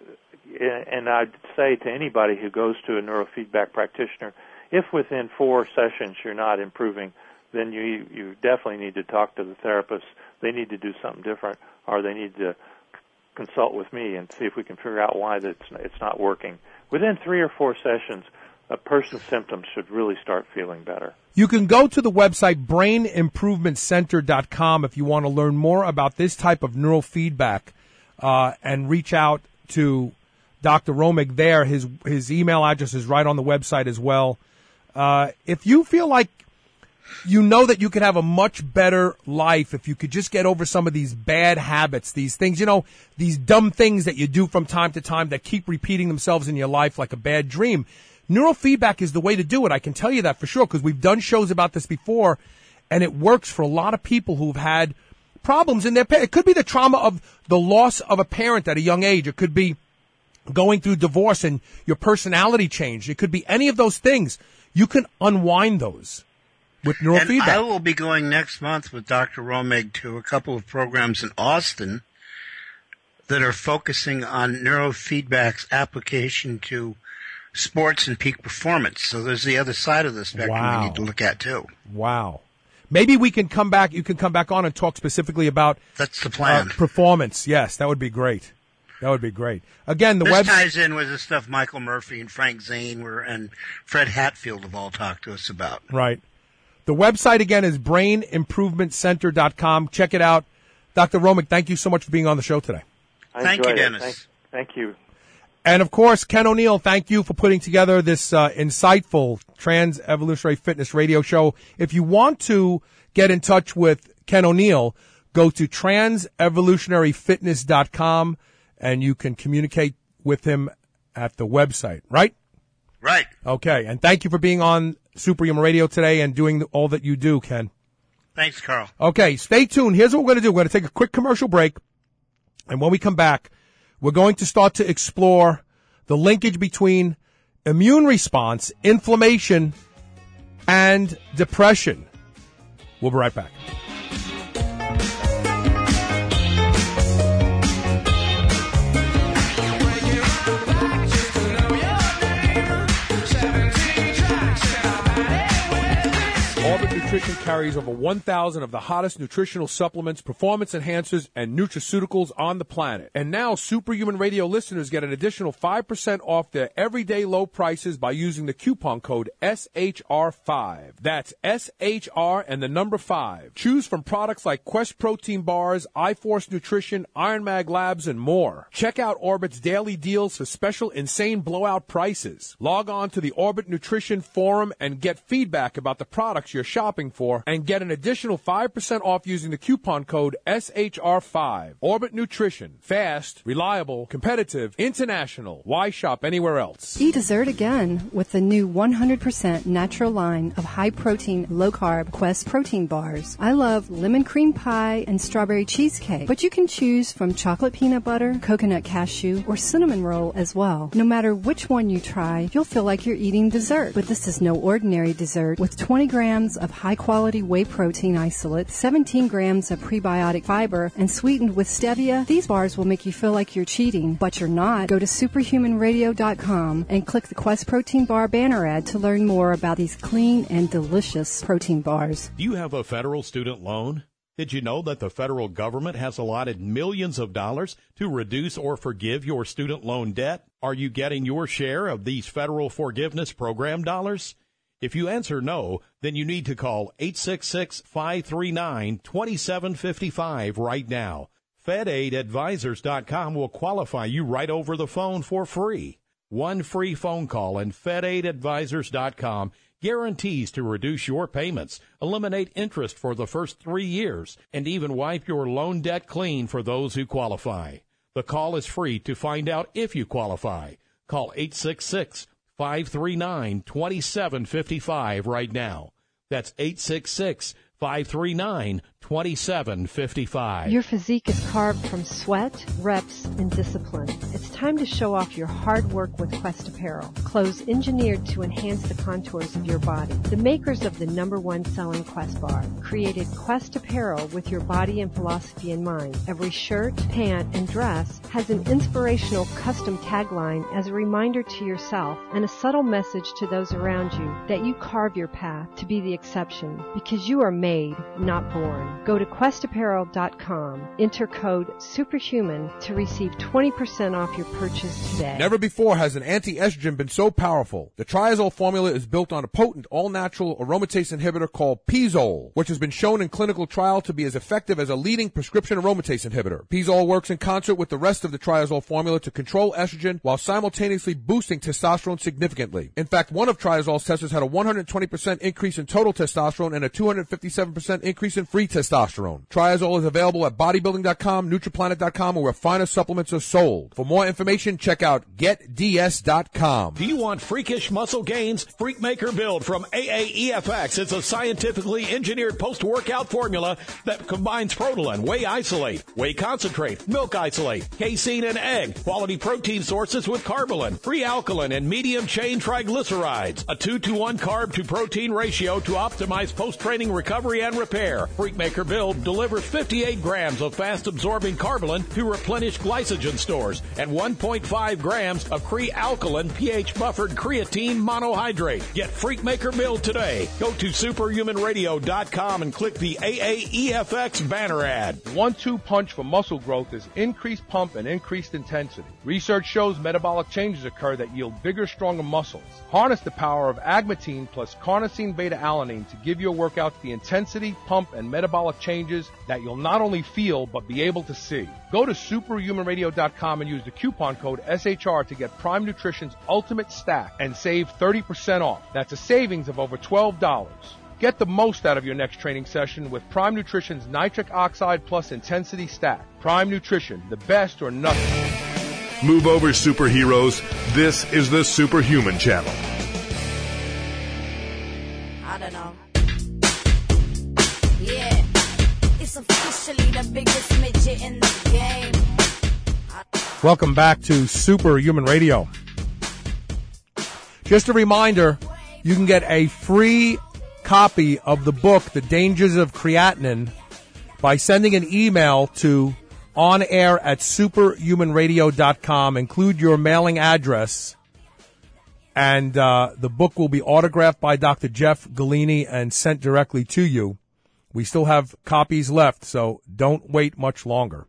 and I'd say to anybody who goes to a neurofeedback practitioner, if within four sessions you're not improving, then you you definitely need to talk to the therapist. They need to do something different, or they need to consult with me and see if we can figure out why that's it's not working. Within three or four sessions, a person's symptoms should really start feeling better. You can go to the website brain improvement center dot com if you want to learn more about this type of neurofeedback, uh, and reach out to Doctor Romig there. His his email address is right on the website as well. Uh, if you feel like you know that you could have a much better life if you could just get over some of these bad habits, these things, you know, these dumb things that you do from time to time that keep repeating themselves in your life like a bad dream. Neurofeedback is the way to do it. I can tell you that for sure because we've done shows about this before, and it works for a lot of people who've had problems in their parents. It could be the trauma of the loss of a parent at a young age. It could be going through divorce and your personality changed. It could be any of those things. You can unwind those with neurofeedback. And I will be going next month with Doctor Romig to a couple of programs in Austin that are focusing on neurofeedback's application to sports and peak performance. So there's the other side of the spectrum Wow. we need to look at too. Wow. Maybe we can come back, you can come back on and talk specifically about That's the plan. Uh, performance. Yes, that would be great. That would be great. Again, the this web ties in with the stuff Michael Murphy and Frank Zane were and Fred Hatfield have all talked to us about. Right. The website again is brain improvement center dot com. Check it out. Doctor Romig, thank you so much for being on the show today. I Thank you, enjoyed it. Dennis. Thank, thank you. And of course, Ken O'Neill, thank you for putting together this uh, insightful Trans Evolutionary Fitness radio show. If you want to get in touch with Ken O'Neill, go to trans evolutionary fitness dot com and you can communicate with him at the website, right? Right. Okay, and thank you for being on Superhuman Radio today and doing all that you do, Ken. Thanks, Carl. Okay, stay tuned. Here's what we're going to do. We're going to take a quick commercial break, and when we come back, we're going to start to explore the linkage between immune response, inflammation, and depression. We'll be right back. Orbit Nutrition carries over one thousand of the hottest nutritional supplements, performance enhancers, and nutraceuticals on the planet. And now Superhuman Radio listeners get an additional five percent off their everyday low prices by using the coupon code S H R five. That's S H R and the number five. Choose from products like Quest Protein Bars, iForce Nutrition, Iron Mag Labs, and more. Check out Orbit's daily deals for special insane blowout prices. Log on to the Orbit Nutrition Forum and get feedback about the products you're shopping for and get an additional five percent off using the coupon code S H R five. Orbit Nutrition. Fast, reliable, competitive, international. Why shop anywhere else? Eat dessert again with the new one hundred percent natural line of high-protein, low-carb Quest protein bars. I love lemon cream pie and strawberry cheesecake, but you can choose from chocolate peanut butter, coconut cashew, or cinnamon roll as well. No matter which one you try, you'll feel like you're eating dessert. But this is no ordinary dessert. With twenty grams of high-quality whey protein isolate, seventeen grams of prebiotic fiber, and sweetened with stevia, these bars will make you feel like you're cheating, but you're not. Go to superhuman radio dot com and click the Quest Protein Bar banner ad to learn more about these clean and delicious protein bars. Do you have a federal student loan? Did you know that the federal government has allotted millions of dollars to reduce or forgive your student loan debt? Are you getting your share of these federal forgiveness program dollars? If you answer no, then you need to call eight six six, five three nine, two seven five five right now. Fed Aid Advisors dot com will qualify you right over the phone for free. One free phone call and Fed Aid Advisors dot com guarantees to reduce your payments, eliminate interest for the first three years, and even wipe your loan debt clean for those who qualify. The call is free to find out if you qualify. Call eight six six, five three nine, two seven five five right now. That's eight six six, five three nine, two seven five five. Your physique is carved from sweat, reps, and discipline. It's time to show off your hard work with Quest Apparel. Clothes engineered to enhance the contours of your body. The makers of the number one selling Quest bar created Quest Apparel with your body and philosophy in mind. Every shirt, pant, and dress has an inspirational custom tagline as a reminder to yourself and a subtle message to those around you that you carve your path to be the exception because you are made made, not born. Go to quest apparel dot com. Enter code SUPERHUMAN to receive twenty percent off your purchase today. Never before has an anti-estrogen been so powerful. The Triazole formula is built on a potent, all-natural aromatase inhibitor called Pizole, which has been shown in clinical trial to be as effective as a leading prescription aromatase inhibitor. Pizole works in concert with the rest of the Triazole formula to control estrogen while simultaneously boosting testosterone significantly. In fact, one of Triazole's testers had a one hundred twenty percent increase in total testosterone and a two hundred fifty-seven percent increase in free testosterone. Triazole is available at bodybuilding dot com, Nutriplanet dot com, or where finer supplements are sold. For more information, check out get d s dot com. Do you want freakish muscle gains? Freakmaker Build from A A E F X is a scientifically engineered post-workout formula that combines Protolan, whey isolate, whey concentrate, milk isolate, casein, and egg, quality protein sources with Carbolin, free alkaline, and medium-chain triglycerides. A two to one carb to protein ratio to optimize post-training recovery and repair. Freakmaker Build delivers fifty-eight grams of fast-absorbing Carbolin to replenish glycogen stores and one point five grams of Cre-Alkaline pH-buffered creatine monohydrate. Get Freakmaker Build today. Go to superhuman radio dot com and click the A A E F X banner ad. One two punch for muscle growth is increased pump and increased intensity. Research shows metabolic changes occur that yield bigger, stronger muscles. Harness the power of Agmatine plus carnosine beta-alanine to give your workouts the intensity, pump, and metabolic changes that you'll not only feel but be able to see. Go to superhuman radio dot com and use the coupon code S H R to get Prime Nutrition's Ultimate Stack and save thirty percent off. That's a savings of over twelve dollars. Get the most out of your next training session with Prime Nutrition's Nitric Oxide Plus Intensity Stack. Prime Nutrition, the best or nothing. Move over, superheroes. This is the Superhuman Channel. I don't know. Yeah, it's officially the biggest midget in the game. Welcome back to Superhuman Radio. Just a reminder, you can get a free copy of the book, The Dangers of Creatinine, by sending an email to on air at superhuman radio dot com. Include your mailing address, and uh, the book will be autographed by Doctor Jeff Galini and sent directly to you. We still have copies left, so don't wait much longer.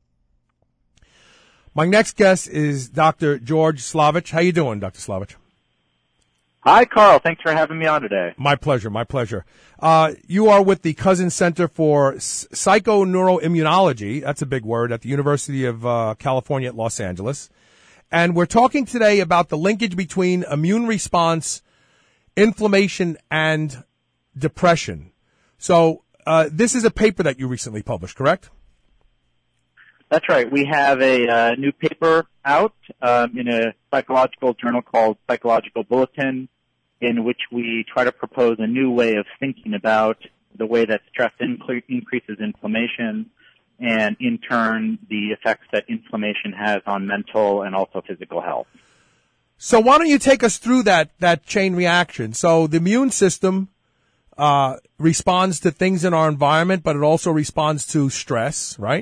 My next guest is Doctor George Slavich. How you doing, Doctor Slavich? Hi, Carl. Thanks for having me on today. My pleasure, my pleasure. Uh, you are with the Cousins Center for Psychoneuroimmunology. That's a big word at the University of uh, California at Los Angeles. And we're talking today about the linkage between immune response, inflammation, and depression. So uh, this is a paper that you recently published, correct? That's right. We have a uh, new paper out um, in a psychological journal called Psychological Bulletin, in which we try to propose a new way of thinking about the way that stress inc- increases inflammation, and in turn the effects that inflammation has on mental and also physical health. So why don't you take us through that, that chain reaction? So the immune system uh, responds to things in our environment, but it also responds to stress, right?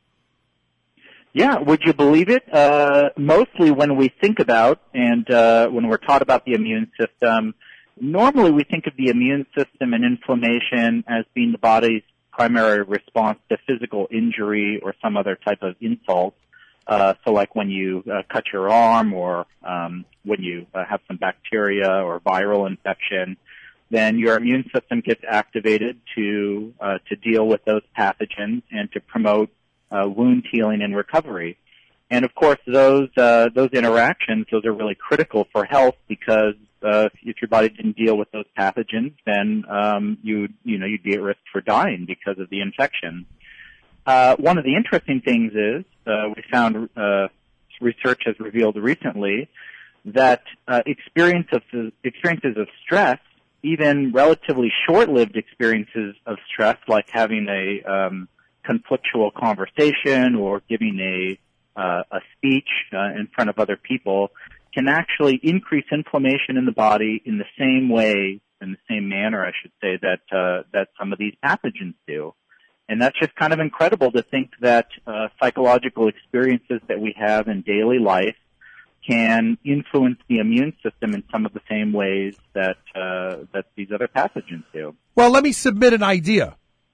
Yeah, would you believe it? Uh, mostly when we think about and uh, when we're taught about the immune system, normally we think of the immune system and inflammation as being the body's primary response to physical injury or some other type of insult. Uh, so like when you uh, cut your arm or um, when you uh, have some bacteria or viral infection, then your immune system gets activated to uh, to deal with those pathogens and to promote Uh, wound healing and recovery. And of course, those uh, those interactions, those are really critical for health because uh, if your body didn't deal with those pathogens, then um, you you know you'd be at risk for dying because of the infection. Uh, one of the interesting things is uh, we found uh, research has revealed recently that uh, experience of experiences of stress, even relatively short-lived experiences of stress, like having a um, conflictual conversation or giving a uh, a speech uh, in front of other people, can actually increase inflammation in the body in the same way, in the same manner, I should say, that uh, that some of these pathogens do. And that's just kind of incredible to think that uh, psychological experiences that we have in daily life can influence the immune system in some of the same ways that uh, that these other pathogens do. Well, let me submit an idea.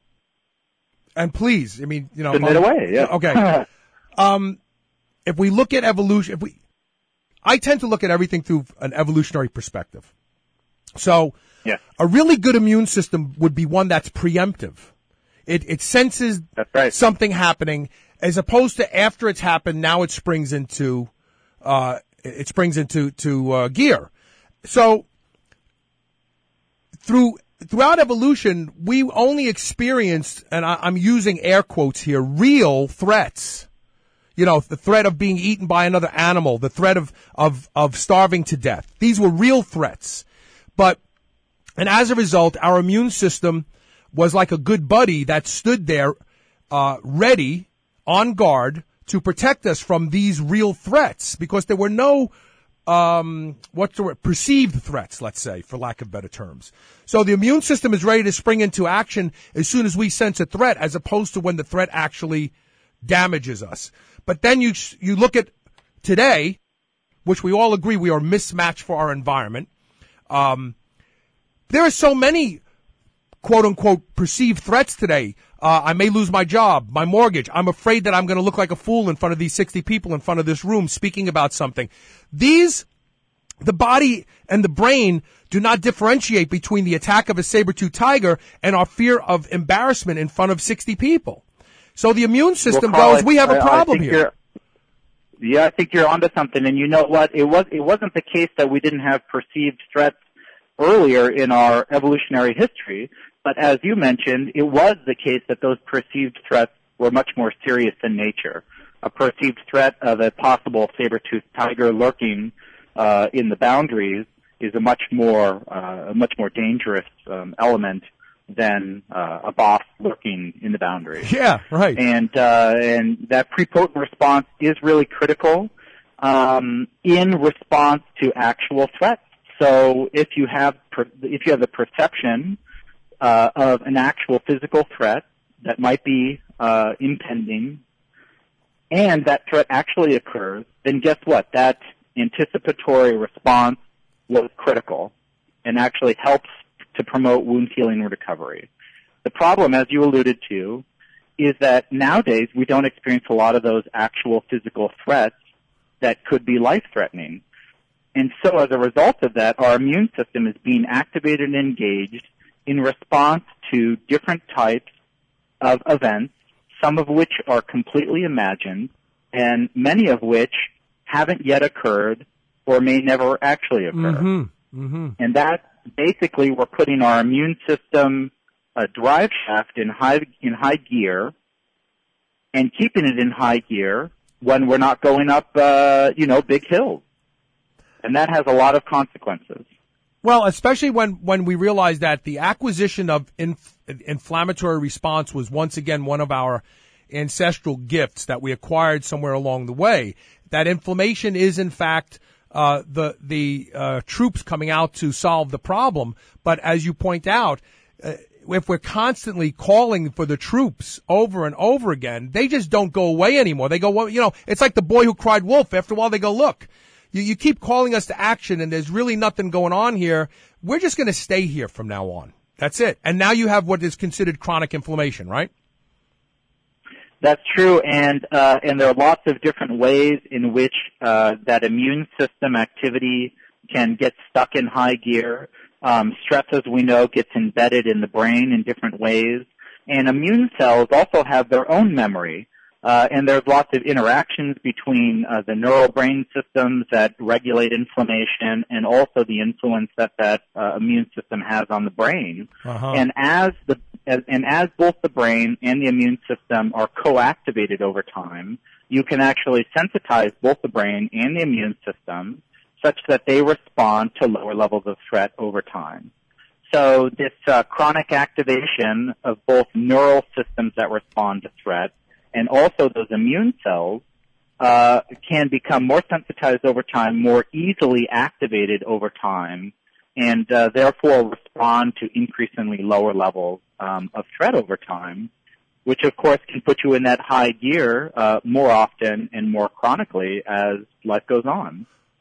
And please, I mean, you know, submit away. Yeah. Okay. um, if we look at evolution, if we, I tend to look at everything through an evolutionary perspective. So, yeah. a really good immune system would be one that's preemptive. It it senses that's right. something happening, as opposed to after it's happened, now it springs into uh, it springs into to uh, gear. So, through Throughout evolution, we only experienced, and I, I'm using air quotes here, real threats. You know, the threat of being eaten by another animal, the threat of, of, of starving to death. These were real threats. But, and as a result, our immune system was like a good buddy that stood there, uh, ready, on guard, to protect us from these real threats, because there were no Um, what's the word? Perceived threats, let's say, for lack of better terms. So the immune system is ready to spring into action as soon as we sense a threat, as opposed to when the threat actually damages us. But then you, you look at today, which we all agree we are mismatched for our environment. Um, there are so many quote unquote perceived threats today. Uh, I may lose my job, my mortgage. I'm afraid that I'm going to look like a fool in front of these sixty people in front of this room speaking about something. These, the body and the brain do not differentiate between the attack of a saber-toothed tiger and our fear of embarrassment in front of sixty people. So the immune system well, goes, it, we have a problem I, I here. Yeah, I think you're onto something. And you know what? It was, it wasn't the case that we didn't have perceived threats earlier in our evolutionary history. But as you mentioned, it was the case that those perceived threats were much more serious in nature. A perceived threat of a possible saber-toothed tiger lurking uh, in the boundaries is a much more uh, a much more dangerous um, element than uh, a boss lurking in the boundaries. Yeah, right. And uh, and that prepotent response is really critical um, in response to actual threats. So if you have per- if you have the perception uh, of an actual physical threat that might be uh, impending, and that threat actually occurs, then guess what? That anticipatory response was critical and actually helps to promote wound healing and recovery. The problem, as you alluded to, is that nowadays we don't experience a lot of those actual physical threats that could be life-threatening. And so as a result of that, our immune system is being activated and engaged in response to different types of events, some of which are completely imagined, and many of which haven't yet occurred or may never actually occur. Mm-hmm. Mm-hmm. And that basically we're putting our immune system uh, drive shaft in high in high gear and keeping it in high gear when we're not going up, uh, you know, big hills. And that has a lot of consequences. Well, especially when, when we realize that the acquisition of inf- inflammatory response was once again one of our ancestral gifts that we acquired somewhere along the way. That inflammation is, in fact, uh, the the uh, troops coming out to solve the problem. But as you point out, uh, if we're constantly calling for the troops over and over again, they just don't go away anymore. They go, well, you know, it's like the boy who cried wolf. After a while, they go, look, you, you keep calling us to action, and there's really nothing going on here. We're just going to stay here from now on. That's it. And now you have what is considered chronic inflammation, right? That's true, and uh, and there are lots of different ways in which uh, that immune system activity can get stuck in high gear. Um, stress, as we know, gets embedded in the brain in different ways, and immune cells also have their own memory. Uh, and there's lots of interactions between uh, the neural brain systems that regulate inflammation and also the influence that that uh, immune system has on the brain. Uh-huh. And as the as, and as both the brain and the immune system are co-activated over time, you can actually sensitize both the brain and the immune system such that they respond to lower levels of threat over time. So this uh, chronic activation of both neural systems that respond to threat and also those immune cells uh, can become more sensitized over time, more easily activated over time, and uh, therefore respond to increasingly lower levels um, of threat over time, which of course can put you in that high gear uh, more often and more chronically as life goes on.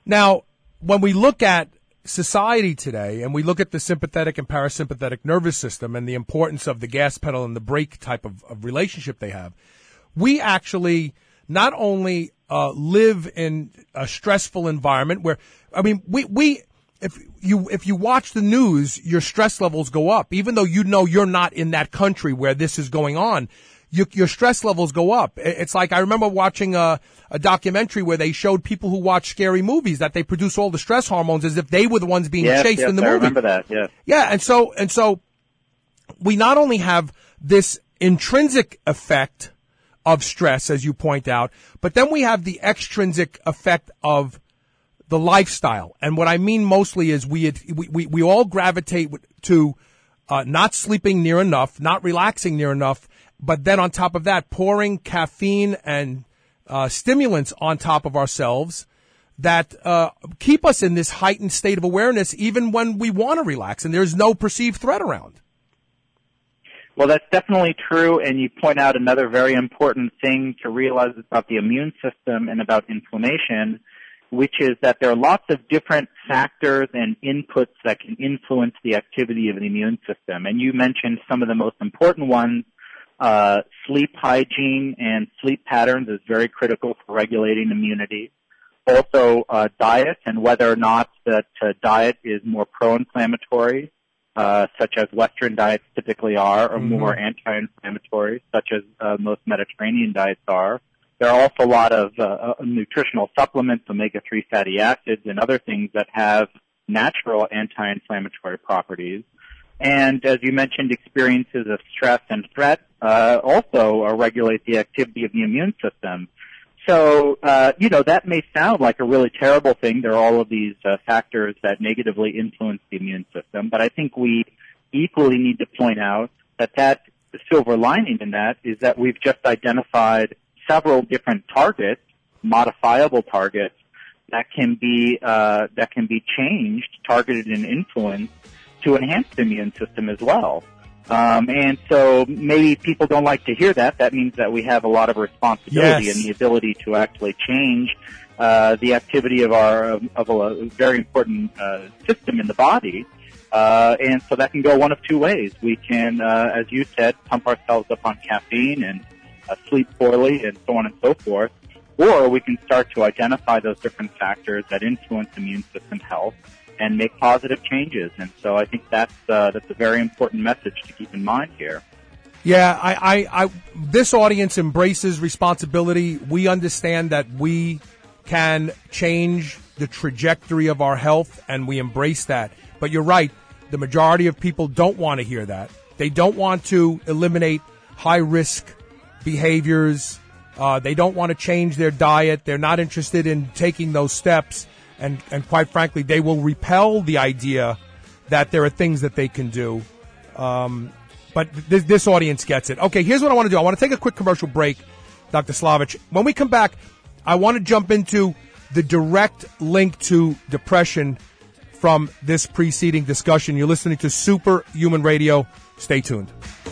Now, when we look at society today and we look at the sympathetic and parasympathetic nervous system and the importance of the gas pedal and the brake type of, of relationship they have, we actually not only uh, live in a stressful environment where, I mean, we, we, if you, if you watch the news, your stress levels go up, even though you know you're not in that country where this is going on. You, your stress levels go up. It's like I remember watching a, a documentary where they showed people who watch scary movies that they produce all the stress hormones as if they were the ones being yes, chased yes, in the I movie. I remember that, yeah. Yeah, and so, and so we not only have this intrinsic effect of stress, as you point out, but then we have the extrinsic effect of the lifestyle. And what I mean mostly is we, we, we, we all gravitate to uh, not sleeping near enough, not relaxing near enough, but then on top of that, pouring caffeine and uh, stimulants on top of ourselves that uh, keep us in this heightened state of awareness even when we want to relax and there's no perceived threat around. Well, that's definitely true, and you point out another very important thing to realize about the immune system and about inflammation, which is that there are lots of different factors and inputs that can influence the activity of the immune system. And you mentioned some of the most important ones. Uh, sleep hygiene and sleep patterns is very critical for regulating immunity. Also, uh, diet and whether or not that uh, diet is more pro-inflammatory, uh, such as Western diets typically are, or mm-hmm. more anti-inflammatory, such as uh, most Mediterranean diets are. There are also a lot of uh, nutritional supplements, omega three fatty acids, and other things that have natural anti-inflammatory properties. And as you mentioned, experiences of stress and threat uh, also uh, regulate the activity of the immune system. So, uh, you know, that may sound like a really terrible thing. There are all of these uh, factors that negatively influence the immune system. But I think we equally need to point out that that the silver lining in that is that we've just identified several different targets, modifiable targets, that can be uh, that can be changed, targeted, and influenced to enhance the immune system as well. Um, and so maybe people don't like to hear that. That means that we have a lot of responsibility yes. and the ability to actually change uh, the activity of our of a very important uh, system in the body. Uh, and so that can go one of two ways. We can, uh, as you said, pump ourselves up on caffeine and uh, sleep poorly and so on and so forth. Or we can start to identify those different factors that influence immune system health and make positive changes. And so I think that's uh, that's a very important message to keep in mind here. Yeah, I, I, I, this audience embraces responsibility. We understand that we can change the trajectory of our health, and we embrace that. But you're right, the majority of people don't want to hear that. They don't want to eliminate high-risk behaviors. Uh, they don't want to change their diet. They're not interested in taking those steps. And, and quite frankly, they will repel the idea that there are things that they can do. Um, but th- this audience gets it. Okay, here's what I want to do. I want to take a quick commercial break, Doctor Slavich. When we come back, I want to jump into the direct link to depression from this preceding discussion. You're listening to Superhuman Radio. Stay tuned.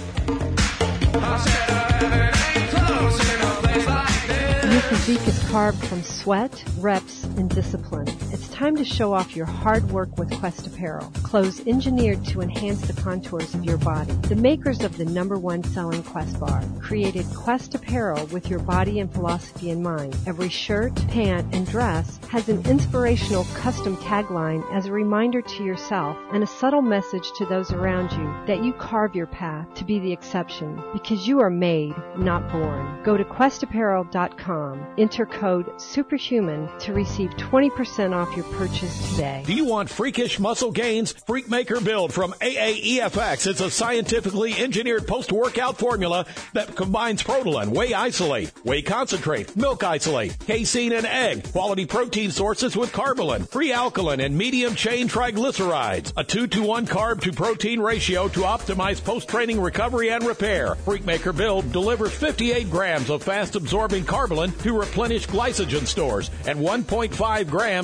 Your physique is carved from sweat, reps, and discipline. It's time to show off your hard work with Quest Apparel. Clothes engineered to enhance the contours of your body. The makers of the number one selling Quest bar created Quest Apparel with your body and philosophy in mind. Every shirt, pant, and dress has an inspirational custom tagline as a reminder to yourself and a subtle message to those around you that you carve your path to be the exception because you are made, not born. Go to quest apparel dot com. Enter code SUPERHUMAN to receive twenty percent off your purchase today. Do you want freakish muscle gains? Freakmaker Build from A A E F X is a scientifically engineered post-workout formula that combines Protalin, whey isolate, whey concentrate, milk isolate, casein, and egg, quality protein sources with carbolin, free alkaline, and medium-chain triglycerides. A two to one carb to protein ratio to optimize post-training recovery and repair. Freakmaker Build delivers fifty-eight grams of fast-absorbing carbolin to replenish glycogen stores and one point five grams of creatine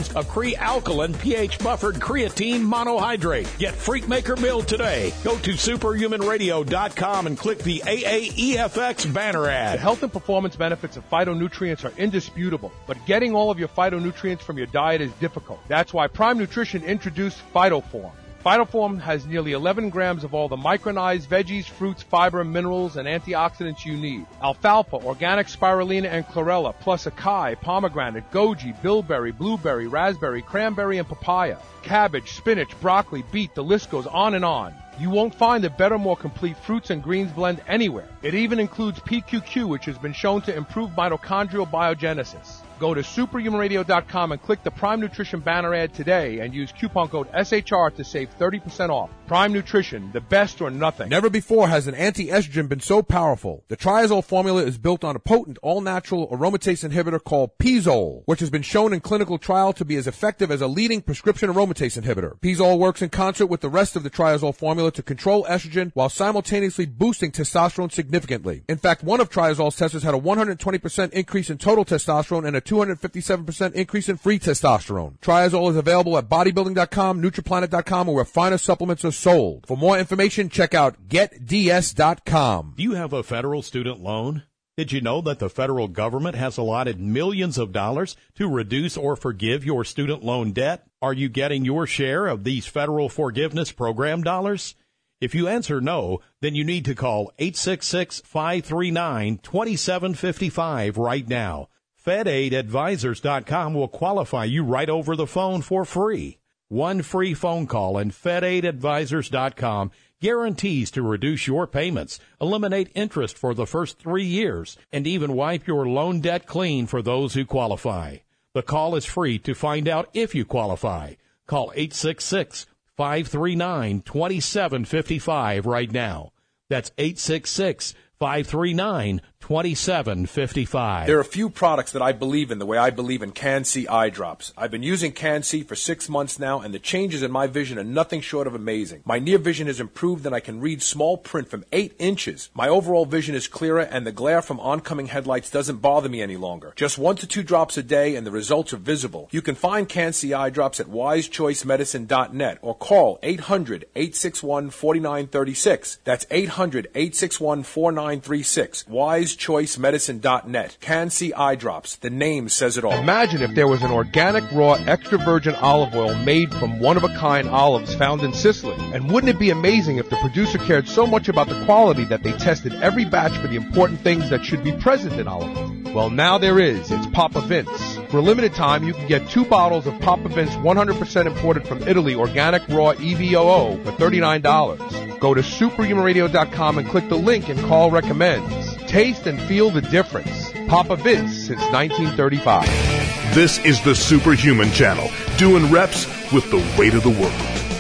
free alkaline pH buffered creatine monohydrate. Get Freakmaker Mill today. Go to superhuman radio dot com and click the A A E F X banner ad. The health and performance benefits of phytonutrients are indisputable, but getting all of your phytonutrients from your diet is difficult. That's why Prime Nutrition introduced PhytoForm. PhytoForm has nearly eleven grams of all the micronized veggies, fruits, fiber, minerals, and antioxidants you need. Alfalfa, organic spirulina, and chlorella, plus acai, pomegranate, goji, bilberry, blueberry, raspberry, cranberry, and papaya. Cabbage, spinach, broccoli, beet, the list goes on and on. You won't find a better, more complete fruits and greens blend anywhere. It even includes P Q Q, which has been shown to improve mitochondrial biogenesis. Go to superhuman radio dot com and click the Prime Nutrition banner ad today and use coupon code S H R to save thirty percent off. Prime Nutrition, the best or nothing. Never before has an anti-estrogen been so powerful. The Triazole formula is built on a potent, all-natural aromatase inhibitor called Pizole, which has been shown in clinical trial to be as effective as a leading prescription aromatase inhibitor. Pizole works in concert with the rest of the Triazole formula to control estrogen while simultaneously boosting testosterone significantly. In fact, one of Triazole's testers had a one hundred twenty percent increase in total testosterone and a two hundred fifty-seven percent increase in free testosterone. Triazole is available at bodybuilding dot com, nutriplanet dot com, or where finer supplements are sold. For more information, check out get D S dot com. Do you have a federal student loan? Did you know that the federal government has allotted millions of dollars to reduce or forgive your student loan debt? Are you getting your share of these federal forgiveness program dollars? If you answer no, then you need to call eight six six, five three nine, two seven five five right now. Fed Aid Advisors dot com will qualify you right over the phone for free. One free phone call and Fed Aid Advisors dot com guarantees to reduce your payments, eliminate interest for the first three years, and even wipe your loan debt clean for those who qualify. The call is free to find out if you qualify. Call eight six six, five three nine, two seven five five right now. That's eight six six, five three nine, two seven five five. There are a few products that I believe in the way I believe in Can-C eye drops. I've been using Can-C for six months now, and the changes in my vision are nothing short of amazing. My near vision has improved, and I can read small print from eight inches. My overall vision is clearer, and the glare from oncoming headlights doesn't bother me any longer. Just one to two drops a day, and the results are visible. You can find Can-C eye drops at wise choice medicine dot net or call eight hundred, eight six one, four nine three six. That's eight hundred, eight six one, four nine three six. wise choice medicine dot net. Can-C eye drops. The name says it all. Imagine if there was an organic, raw, extra virgin olive oil made from one-of-a-kind olives found in Sicily. And wouldn't it be amazing if the producer cared so much about the quality that they tested every batch for the important things that should be present in olive oil? Well, now there is. It's Papa Vince. For a limited time, you can get two bottles of Papa Vince one hundred percent imported from Italy organic raw E V O O for thirty-nine dollars. Go to superhuman radio dot com and click the link and call recommends. Taste and feel the difference. Papa Vince since nineteen thirty-five. This is the Superhuman Channel, doing reps with the weight of the world.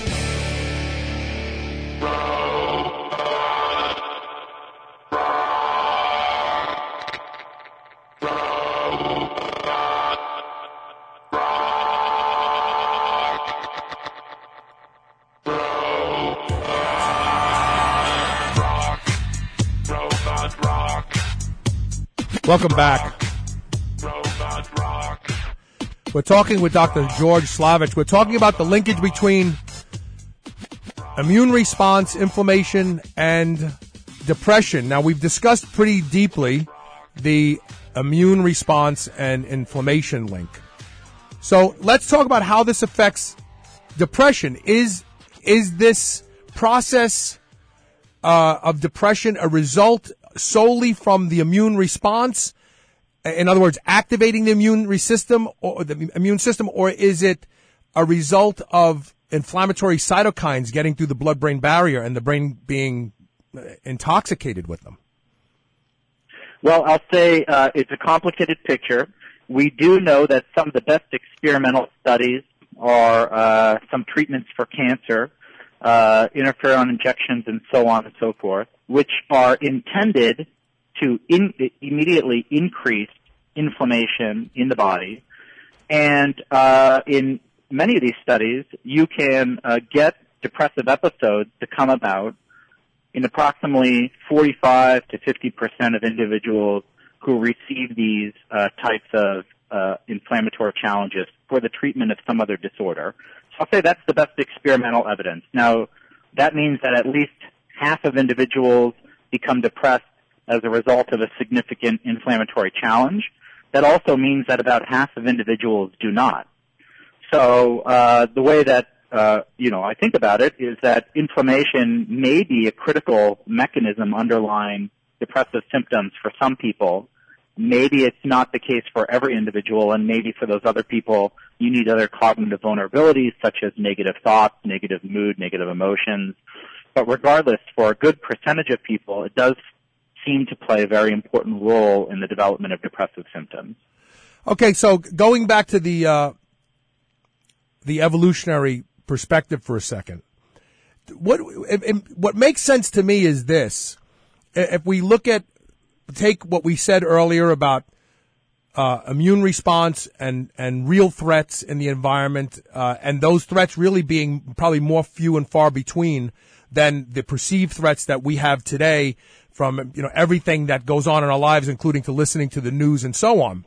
Welcome back. We're talking with Doctor George Slavich. We're talking about the linkage between immune response, inflammation, and depression. Now, we've discussed pretty deeply the immune response and inflammation link. So let's talk about how this affects depression. Is is this process uh, of depression a result solely from the immune response? In other words, activating the immune system or the immune system, or is it a result of inflammatory cytokines getting through the blood-brain barrier and the brain being intoxicated with them? Well, I'll say uh, it's a complicated picture. We do know that some of the best experimental studies are uh, some treatments for cancer, uh, interferon injections, and so on and so forth, which are intended to in, immediately increase inflammation in the body. And uh, in many of these studies, you can uh, get depressive episodes to come about in approximately forty-five to fifty percent of individuals who receive these uh, types of uh, inflammatory challenges for the treatment of some other disorder. So I'll say that's the best experimental evidence. Now, that means that at least half of individuals become depressed as a result of a significant inflammatory challenge. That also means that about half of individuals do not. So uh, the way that uh, you know I think about it is that inflammation may be a critical mechanism underlying depressive symptoms for some people. Maybe it's not the case for every individual, and maybe for those other people you need other cognitive vulnerabilities such as negative thoughts, negative mood, negative emotions. But regardless, for a good percentage of people, it does seem to play a very important role in the development of depressive symptoms. Okay, so going back to the uh, the evolutionary perspective for a second, what what makes sense to me is this: if we look at take what we said earlier about uh, immune response and and real threats in the environment, uh, and those threats really being probably more few and far between than the perceived threats that we have today from, you know, everything that goes on in our lives, including to listening to the news and so on.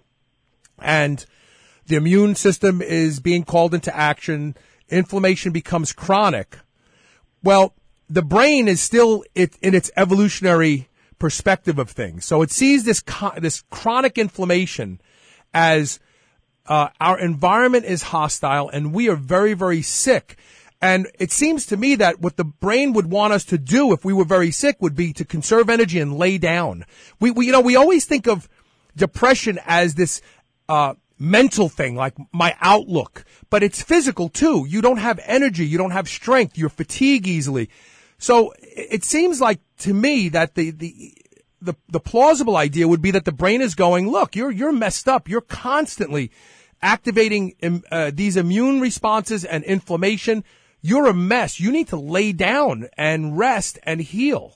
And the immune system is being called into action. Inflammation becomes chronic. Well, the brain is still it, in its evolutionary perspective of things. So it sees this co- this chronic inflammation as uh, our environment is hostile and we are very, very sick. And it seems to me that what the brain would want us to do if we were very sick would be to conserve energy and lay down. We, we you know, we always think of depression as this uh mental thing, like my outlook, but it's physical too. You don't have energy, you don't have strength, you're fatigued easily. So it seems like to me that the the the, the plausible idea would be that the brain is going, look, you're you're messed up. You're constantly activating uh, these immune responses and inflammation. You're a mess. You need to lay down and rest and heal.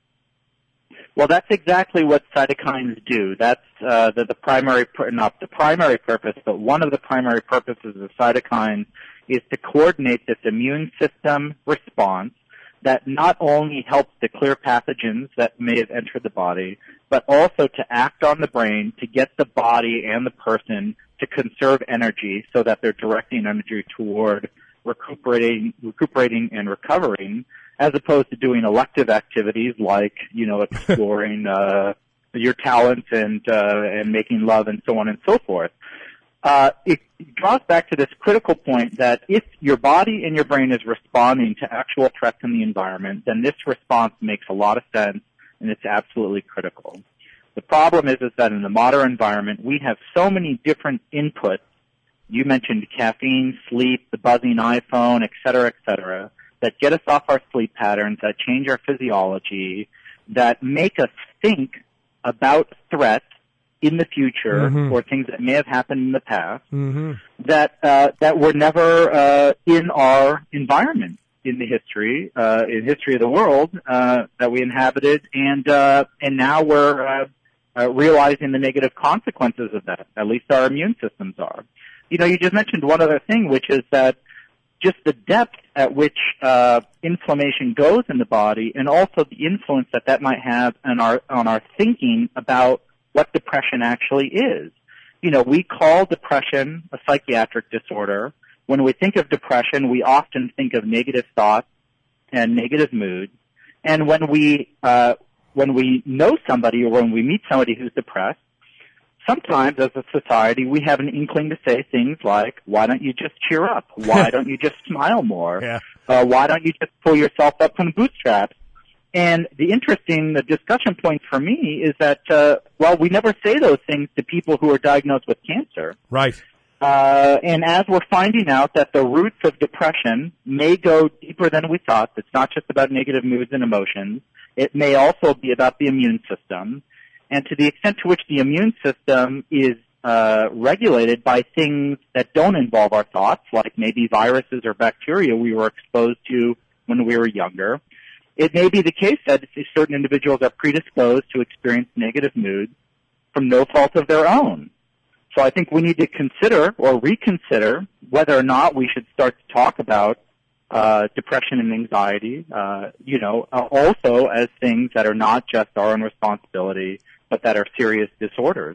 Well, that's exactly what cytokines do. That's uh, the, the primary, not the primary purpose, but one of the primary purposes of cytokines is to coordinate this immune system response that not only helps to clear pathogens that may have entered the body, but also to act on the brain to get the body and the person to conserve energy so that they're directing energy toward recuperating, recuperating and recovering, as opposed to doing elective activities like, you know, exploring uh, your talents and uh, and making love and so on and so forth. Uh, it draws back to this critical point that if your body and your brain is responding to actual threats in the environment, then this response makes a lot of sense and it's absolutely critical. The problem is, is that in the modern environment, we have so many different inputs. You mentioned caffeine, sleep, the buzzing iPhone, et cetera, et cetera, that get us off our sleep patterns, that change our physiology, that make us think about threats in the future mm-hmm. or things that may have happened in the past mm-hmm. that uh, that were never uh, in our environment in the history, uh, in history of the world uh, that we inhabited, and uh, and now we're uh, uh, realizing the negative consequences of that. At least our immune systems are. You know, you just mentioned one other thing, which is that just the depth at which uh, inflammation goes in the body, and also the influence that that might have on our on our thinking about what depression actually is. You know, we call depression a psychiatric disorder. When we think of depression, we often think of negative thoughts and negative moods. And when we uh, when we know somebody or when we meet somebody who's depressed, sometimes as a society we have an inkling to say things like, why don't you just cheer up? Why don't you just smile more? Yeah. Uh, why don't you just pull yourself up from the bootstraps? And the interesting the discussion point for me is that, uh, well, we never say those things to people who are diagnosed with cancer. Right. Uh, and as we're finding out that the roots of depression may go deeper than we thought, it's not just about negative moods and emotions. It may also be about the immune system. And to the extent to which the immune system is uh, regulated by things that don't involve our thoughts, like maybe viruses or bacteria we were exposed to when we were younger, it may be the case that certain individuals are predisposed to experience negative moods from no fault of their own. So I think we need to consider or reconsider whether or not we should start to talk about uh, depression and anxiety, uh, you know, uh, also as things that are not just our own responsibility, but that are serious disorders.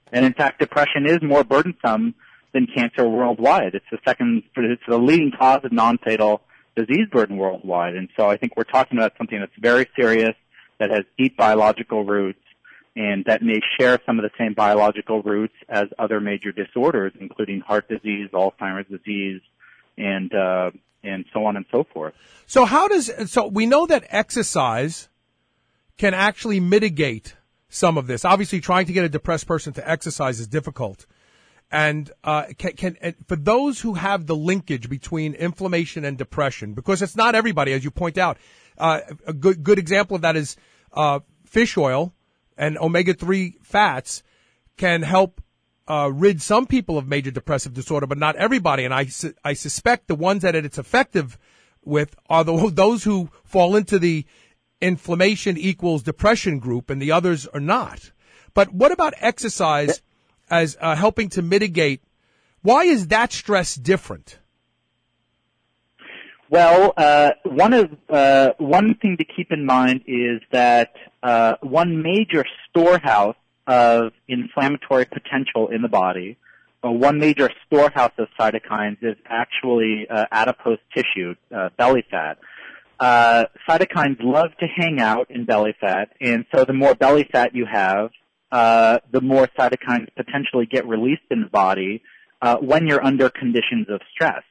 And in fact, depression is more burdensome than cancer worldwide. It's the second, it's the leading cause of non-fatal disease burden worldwide. And so I think we're talking about something that's very serious, that has deep biological roots, and that may share some of the same biological roots as other major disorders, including heart disease, Alzheimer's disease, and uh, and so on and so forth. So how does so we know that exercise can actually mitigate some of this. Obviously, trying to get a depressed person to exercise is difficult, and uh, can, can and for those who have the linkage between inflammation and depression, because it's not everybody, as you point out. Uh, a good good example of that is uh, fish oil and omega three fats can help uh, rid some people of major depressive disorder, but not everybody. And I, su- I suspect the ones that it's effective with are the, those who fall into the inflammation equals depression group, and the others are not. But what about exercise as uh, helping to mitigate? Why is that stress different? Well, uh, one of uh, one thing to keep in mind is that uh, one major storehouse of inflammatory potential in the body, or one major storehouse of cytokines, is actually uh, adipose tissue, uh, belly fat. Uh, cytokines love to hang out in belly fat, and so the more belly fat you have, uh, the more cytokines potentially get released in the body uh, when you're under conditions of stress.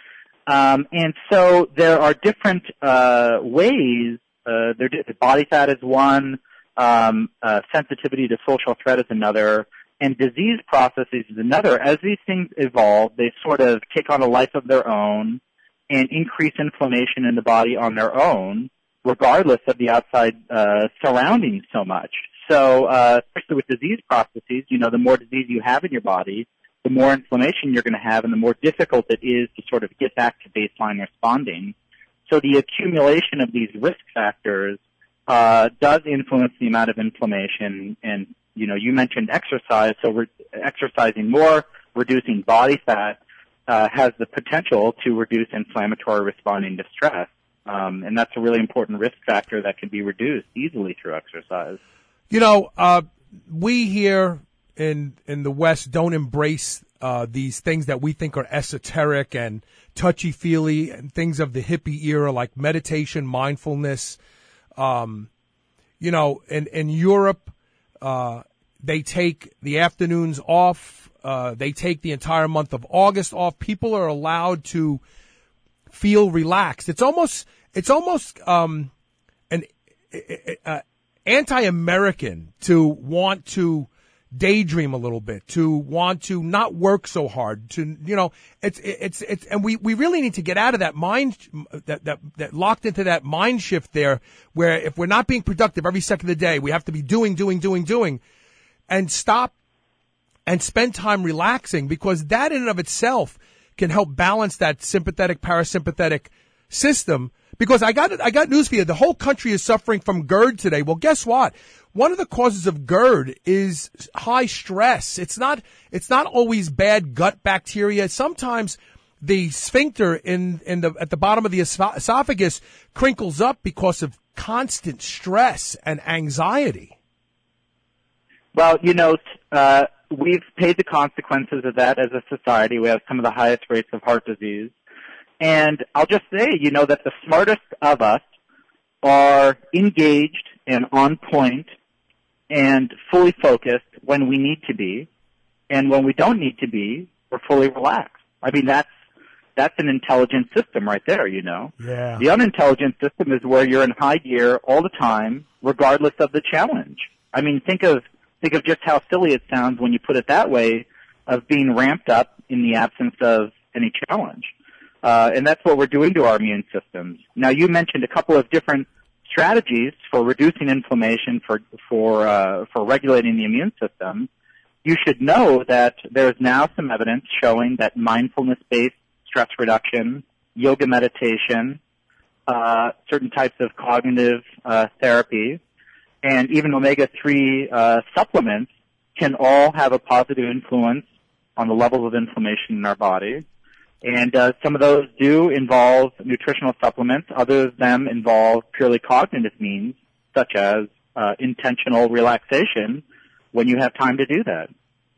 Um, and so there are different uh, ways. Uh, there, body fat is one, um, uh, sensitivity to social threat is another, and disease processes is another. As these things evolve, they sort of take on a life of their own and increase inflammation in the body on their own, regardless of the outside uh, surroundings so much. So, uh, especially with disease processes, you know, the more disease you have in your body, the more inflammation you're going to have, and the more difficult it is to sort of get back to baseline responding. So the accumulation of these risk factors uh, does influence the amount of inflammation. And, you know, you mentioned exercise, so re- exercising more, reducing body fat, uh, has the potential to reduce inflammatory responding to stress. Um, and that's a really important risk factor that can be reduced easily through exercise. You know, uh, we here in in the West don't embrace uh, these things that we think are esoteric and touchy-feely and things of the hippie era like meditation, mindfulness. Um, you know, in, in Europe, uh, they take the afternoons off. Uh, they take the entire month of August off. People are allowed to feel relaxed. It's almost, it's almost, um, an, uh, anti-American to want to daydream a little bit, to want to not work so hard, to, you know, it's, it's, it's, and we, we really need to get out of that mind, that, that, that locked into that mind shift there, where if we're not being productive every second of the day, we have to be doing, doing, doing, doing, and stop and spend time relaxing, because that in and of itself can help balance that sympathetic, parasympathetic system. Because I got, I got news for you. The whole country is suffering from GERD today. Well, guess what? One of the causes of GERD is high stress. It's not, it's not always bad gut bacteria. Sometimes the sphincter in, in the, at the bottom of the esophagus crinkles up because of constant stress and anxiety. Well, you know, uh, we've paid the consequences of that as a society. We have some of the highest rates of heart disease. And I'll just say, you know, that the smartest of us are engaged and on point and fully focused when we need to be. And when we don't need to be, we're fully relaxed. I mean, that's, that's an intelligent system right there, you know. Yeah. The unintelligent system is where you're in high gear all the time, regardless of the challenge. I mean, think of, think of just how silly it sounds when you put it that way, of being ramped up in the absence of any challenge. Uh, and that's what we're doing to our immune systems. Now, you mentioned a couple of different strategies for reducing inflammation, for for uh, for regulating the immune system. You should know that there's now some evidence showing that mindfulness-based stress reduction, yoga meditation, uh, certain types of cognitive uh, therapy, and even omega three uh, supplements can all have a positive influence on the levels of inflammation in our body. And uh, some of those do involve nutritional supplements. Others of them involve purely cognitive means, such as uh, intentional relaxation when you have time to do that.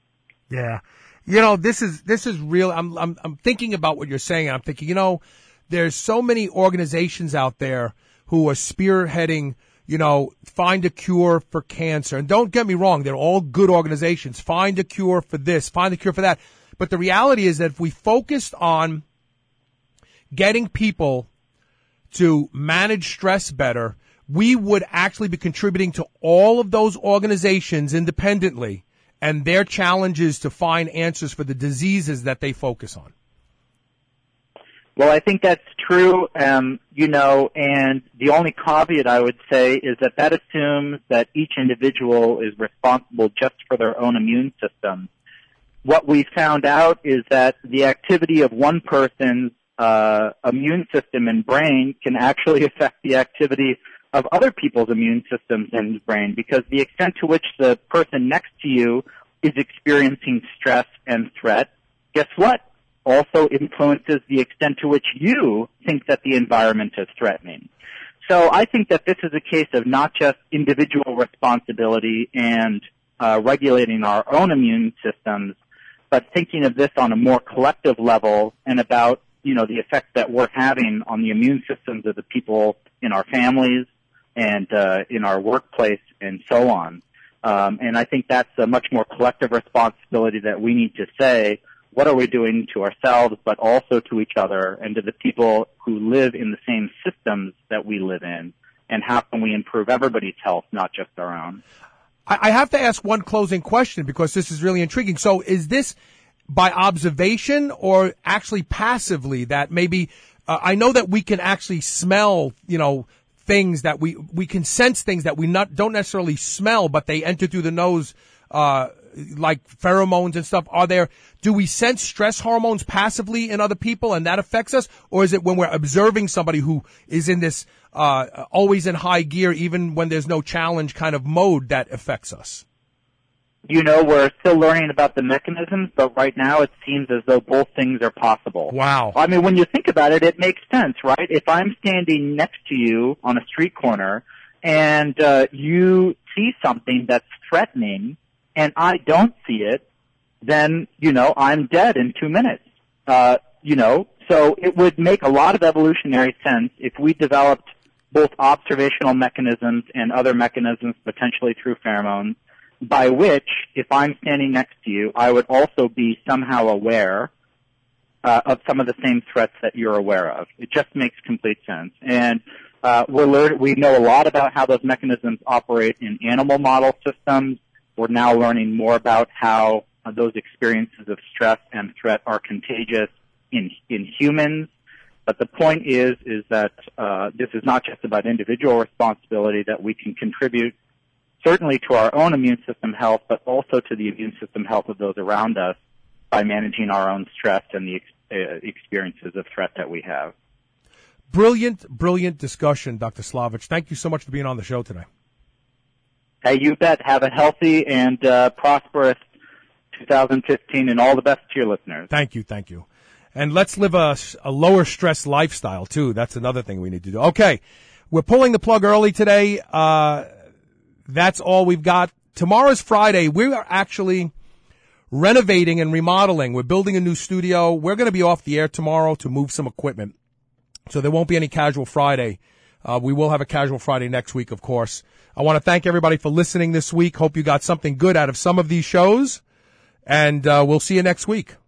Yeah. You know, this is, this is real. I'm, I'm, I'm thinking about what you're saying. I'm thinking, you know, there's so many organizations out there who are spearheading, you know, find a cure for cancer. And don't get me wrong, they're all good organizations. Find a cure for this, find a cure for that. But the reality is that if we focused on getting people to manage stress better, we would actually be contributing to all of those organizations independently and their challenges to find answers for the diseases that they focus on. Well, I think that's true, um, you know, and the only caveat I would say is that that assumes that each individual is responsible just for their own immune system. What we found out is that the activity of one person's uh, immune system and brain can actually affect the activity of other people's immune systems and brain, because the extent to which the person next to you is experiencing stress and threat, guess what? Also influences the extent to which you think that the environment is threatening. So I think that this is a case of not just individual responsibility and uh, regulating our own immune systems, but thinking of this on a more collective level and about, you know, the effect that we're having on the immune systems of the people in our families and uh, in our workplace and so on. Um, and I think that's a much more collective responsibility that we need to say, what are we doing to ourselves, but also to each other and to the people who live in the same systems that we live in, and how can we improve everybody's health, not just our own? I have to ask one closing question because this is really intriguing. So is this by observation or actually passively that maybe, uh, I know that we can actually smell, you know, things that we, we can sense things that we not, don't necessarily smell, but they enter through the nose, uh, like pheromones and stuff. Are there, do we sense stress hormones passively in other people and that affects us? Or is it when we're observing somebody who is in this, uh, always in high gear, even when there's no challenge kind of mode that affects us? You know, we're still learning about the mechanisms, but right now it seems as though both things are possible. Wow. I mean, when you think about it, it makes sense, right? If I'm standing next to you on a street corner and uh, you see something that's threatening and I don't see it, then, you know, I'm dead in two minutes. Uh, you know, so it would make a lot of evolutionary sense if we developed both observational mechanisms and other mechanisms, potentially through pheromones, by which, if I'm standing next to you, I would also be somehow aware uh, of some of the same threats that you're aware of. It just makes complete sense. And uh, we're learn- we know a lot about how those mechanisms operate in animal model systems. We're now learning more about how uh, those experiences of stress and threat are contagious in in humans. But the point is, is that uh, this is not just about individual responsibility, that we can contribute certainly to our own immune system health, but also to the immune system health of those around us by managing our own stress and the ex- uh, experiences of threat that we have. Brilliant, brilliant discussion, Doctor Slavich. Thank you so much for being on the show today. Hey, you bet. Have a healthy and uh, prosperous two thousand fifteen, and all the best to your listeners. Thank you, thank you. And let's live a, a lower stress lifestyle, too. That's another thing we need to do. Okay, we're pulling the plug early today. Uh, that's all we've got. Tomorrow's Friday. We are actually renovating and remodeling. We're building a new studio. We're going to be off the air tomorrow to move some equipment. So there won't be any Casual Friday. Uh, we will have a Casual Friday next week, of course. I want to thank everybody for listening this week. Hope you got something good out of some of these shows. And uh, we'll see you next week.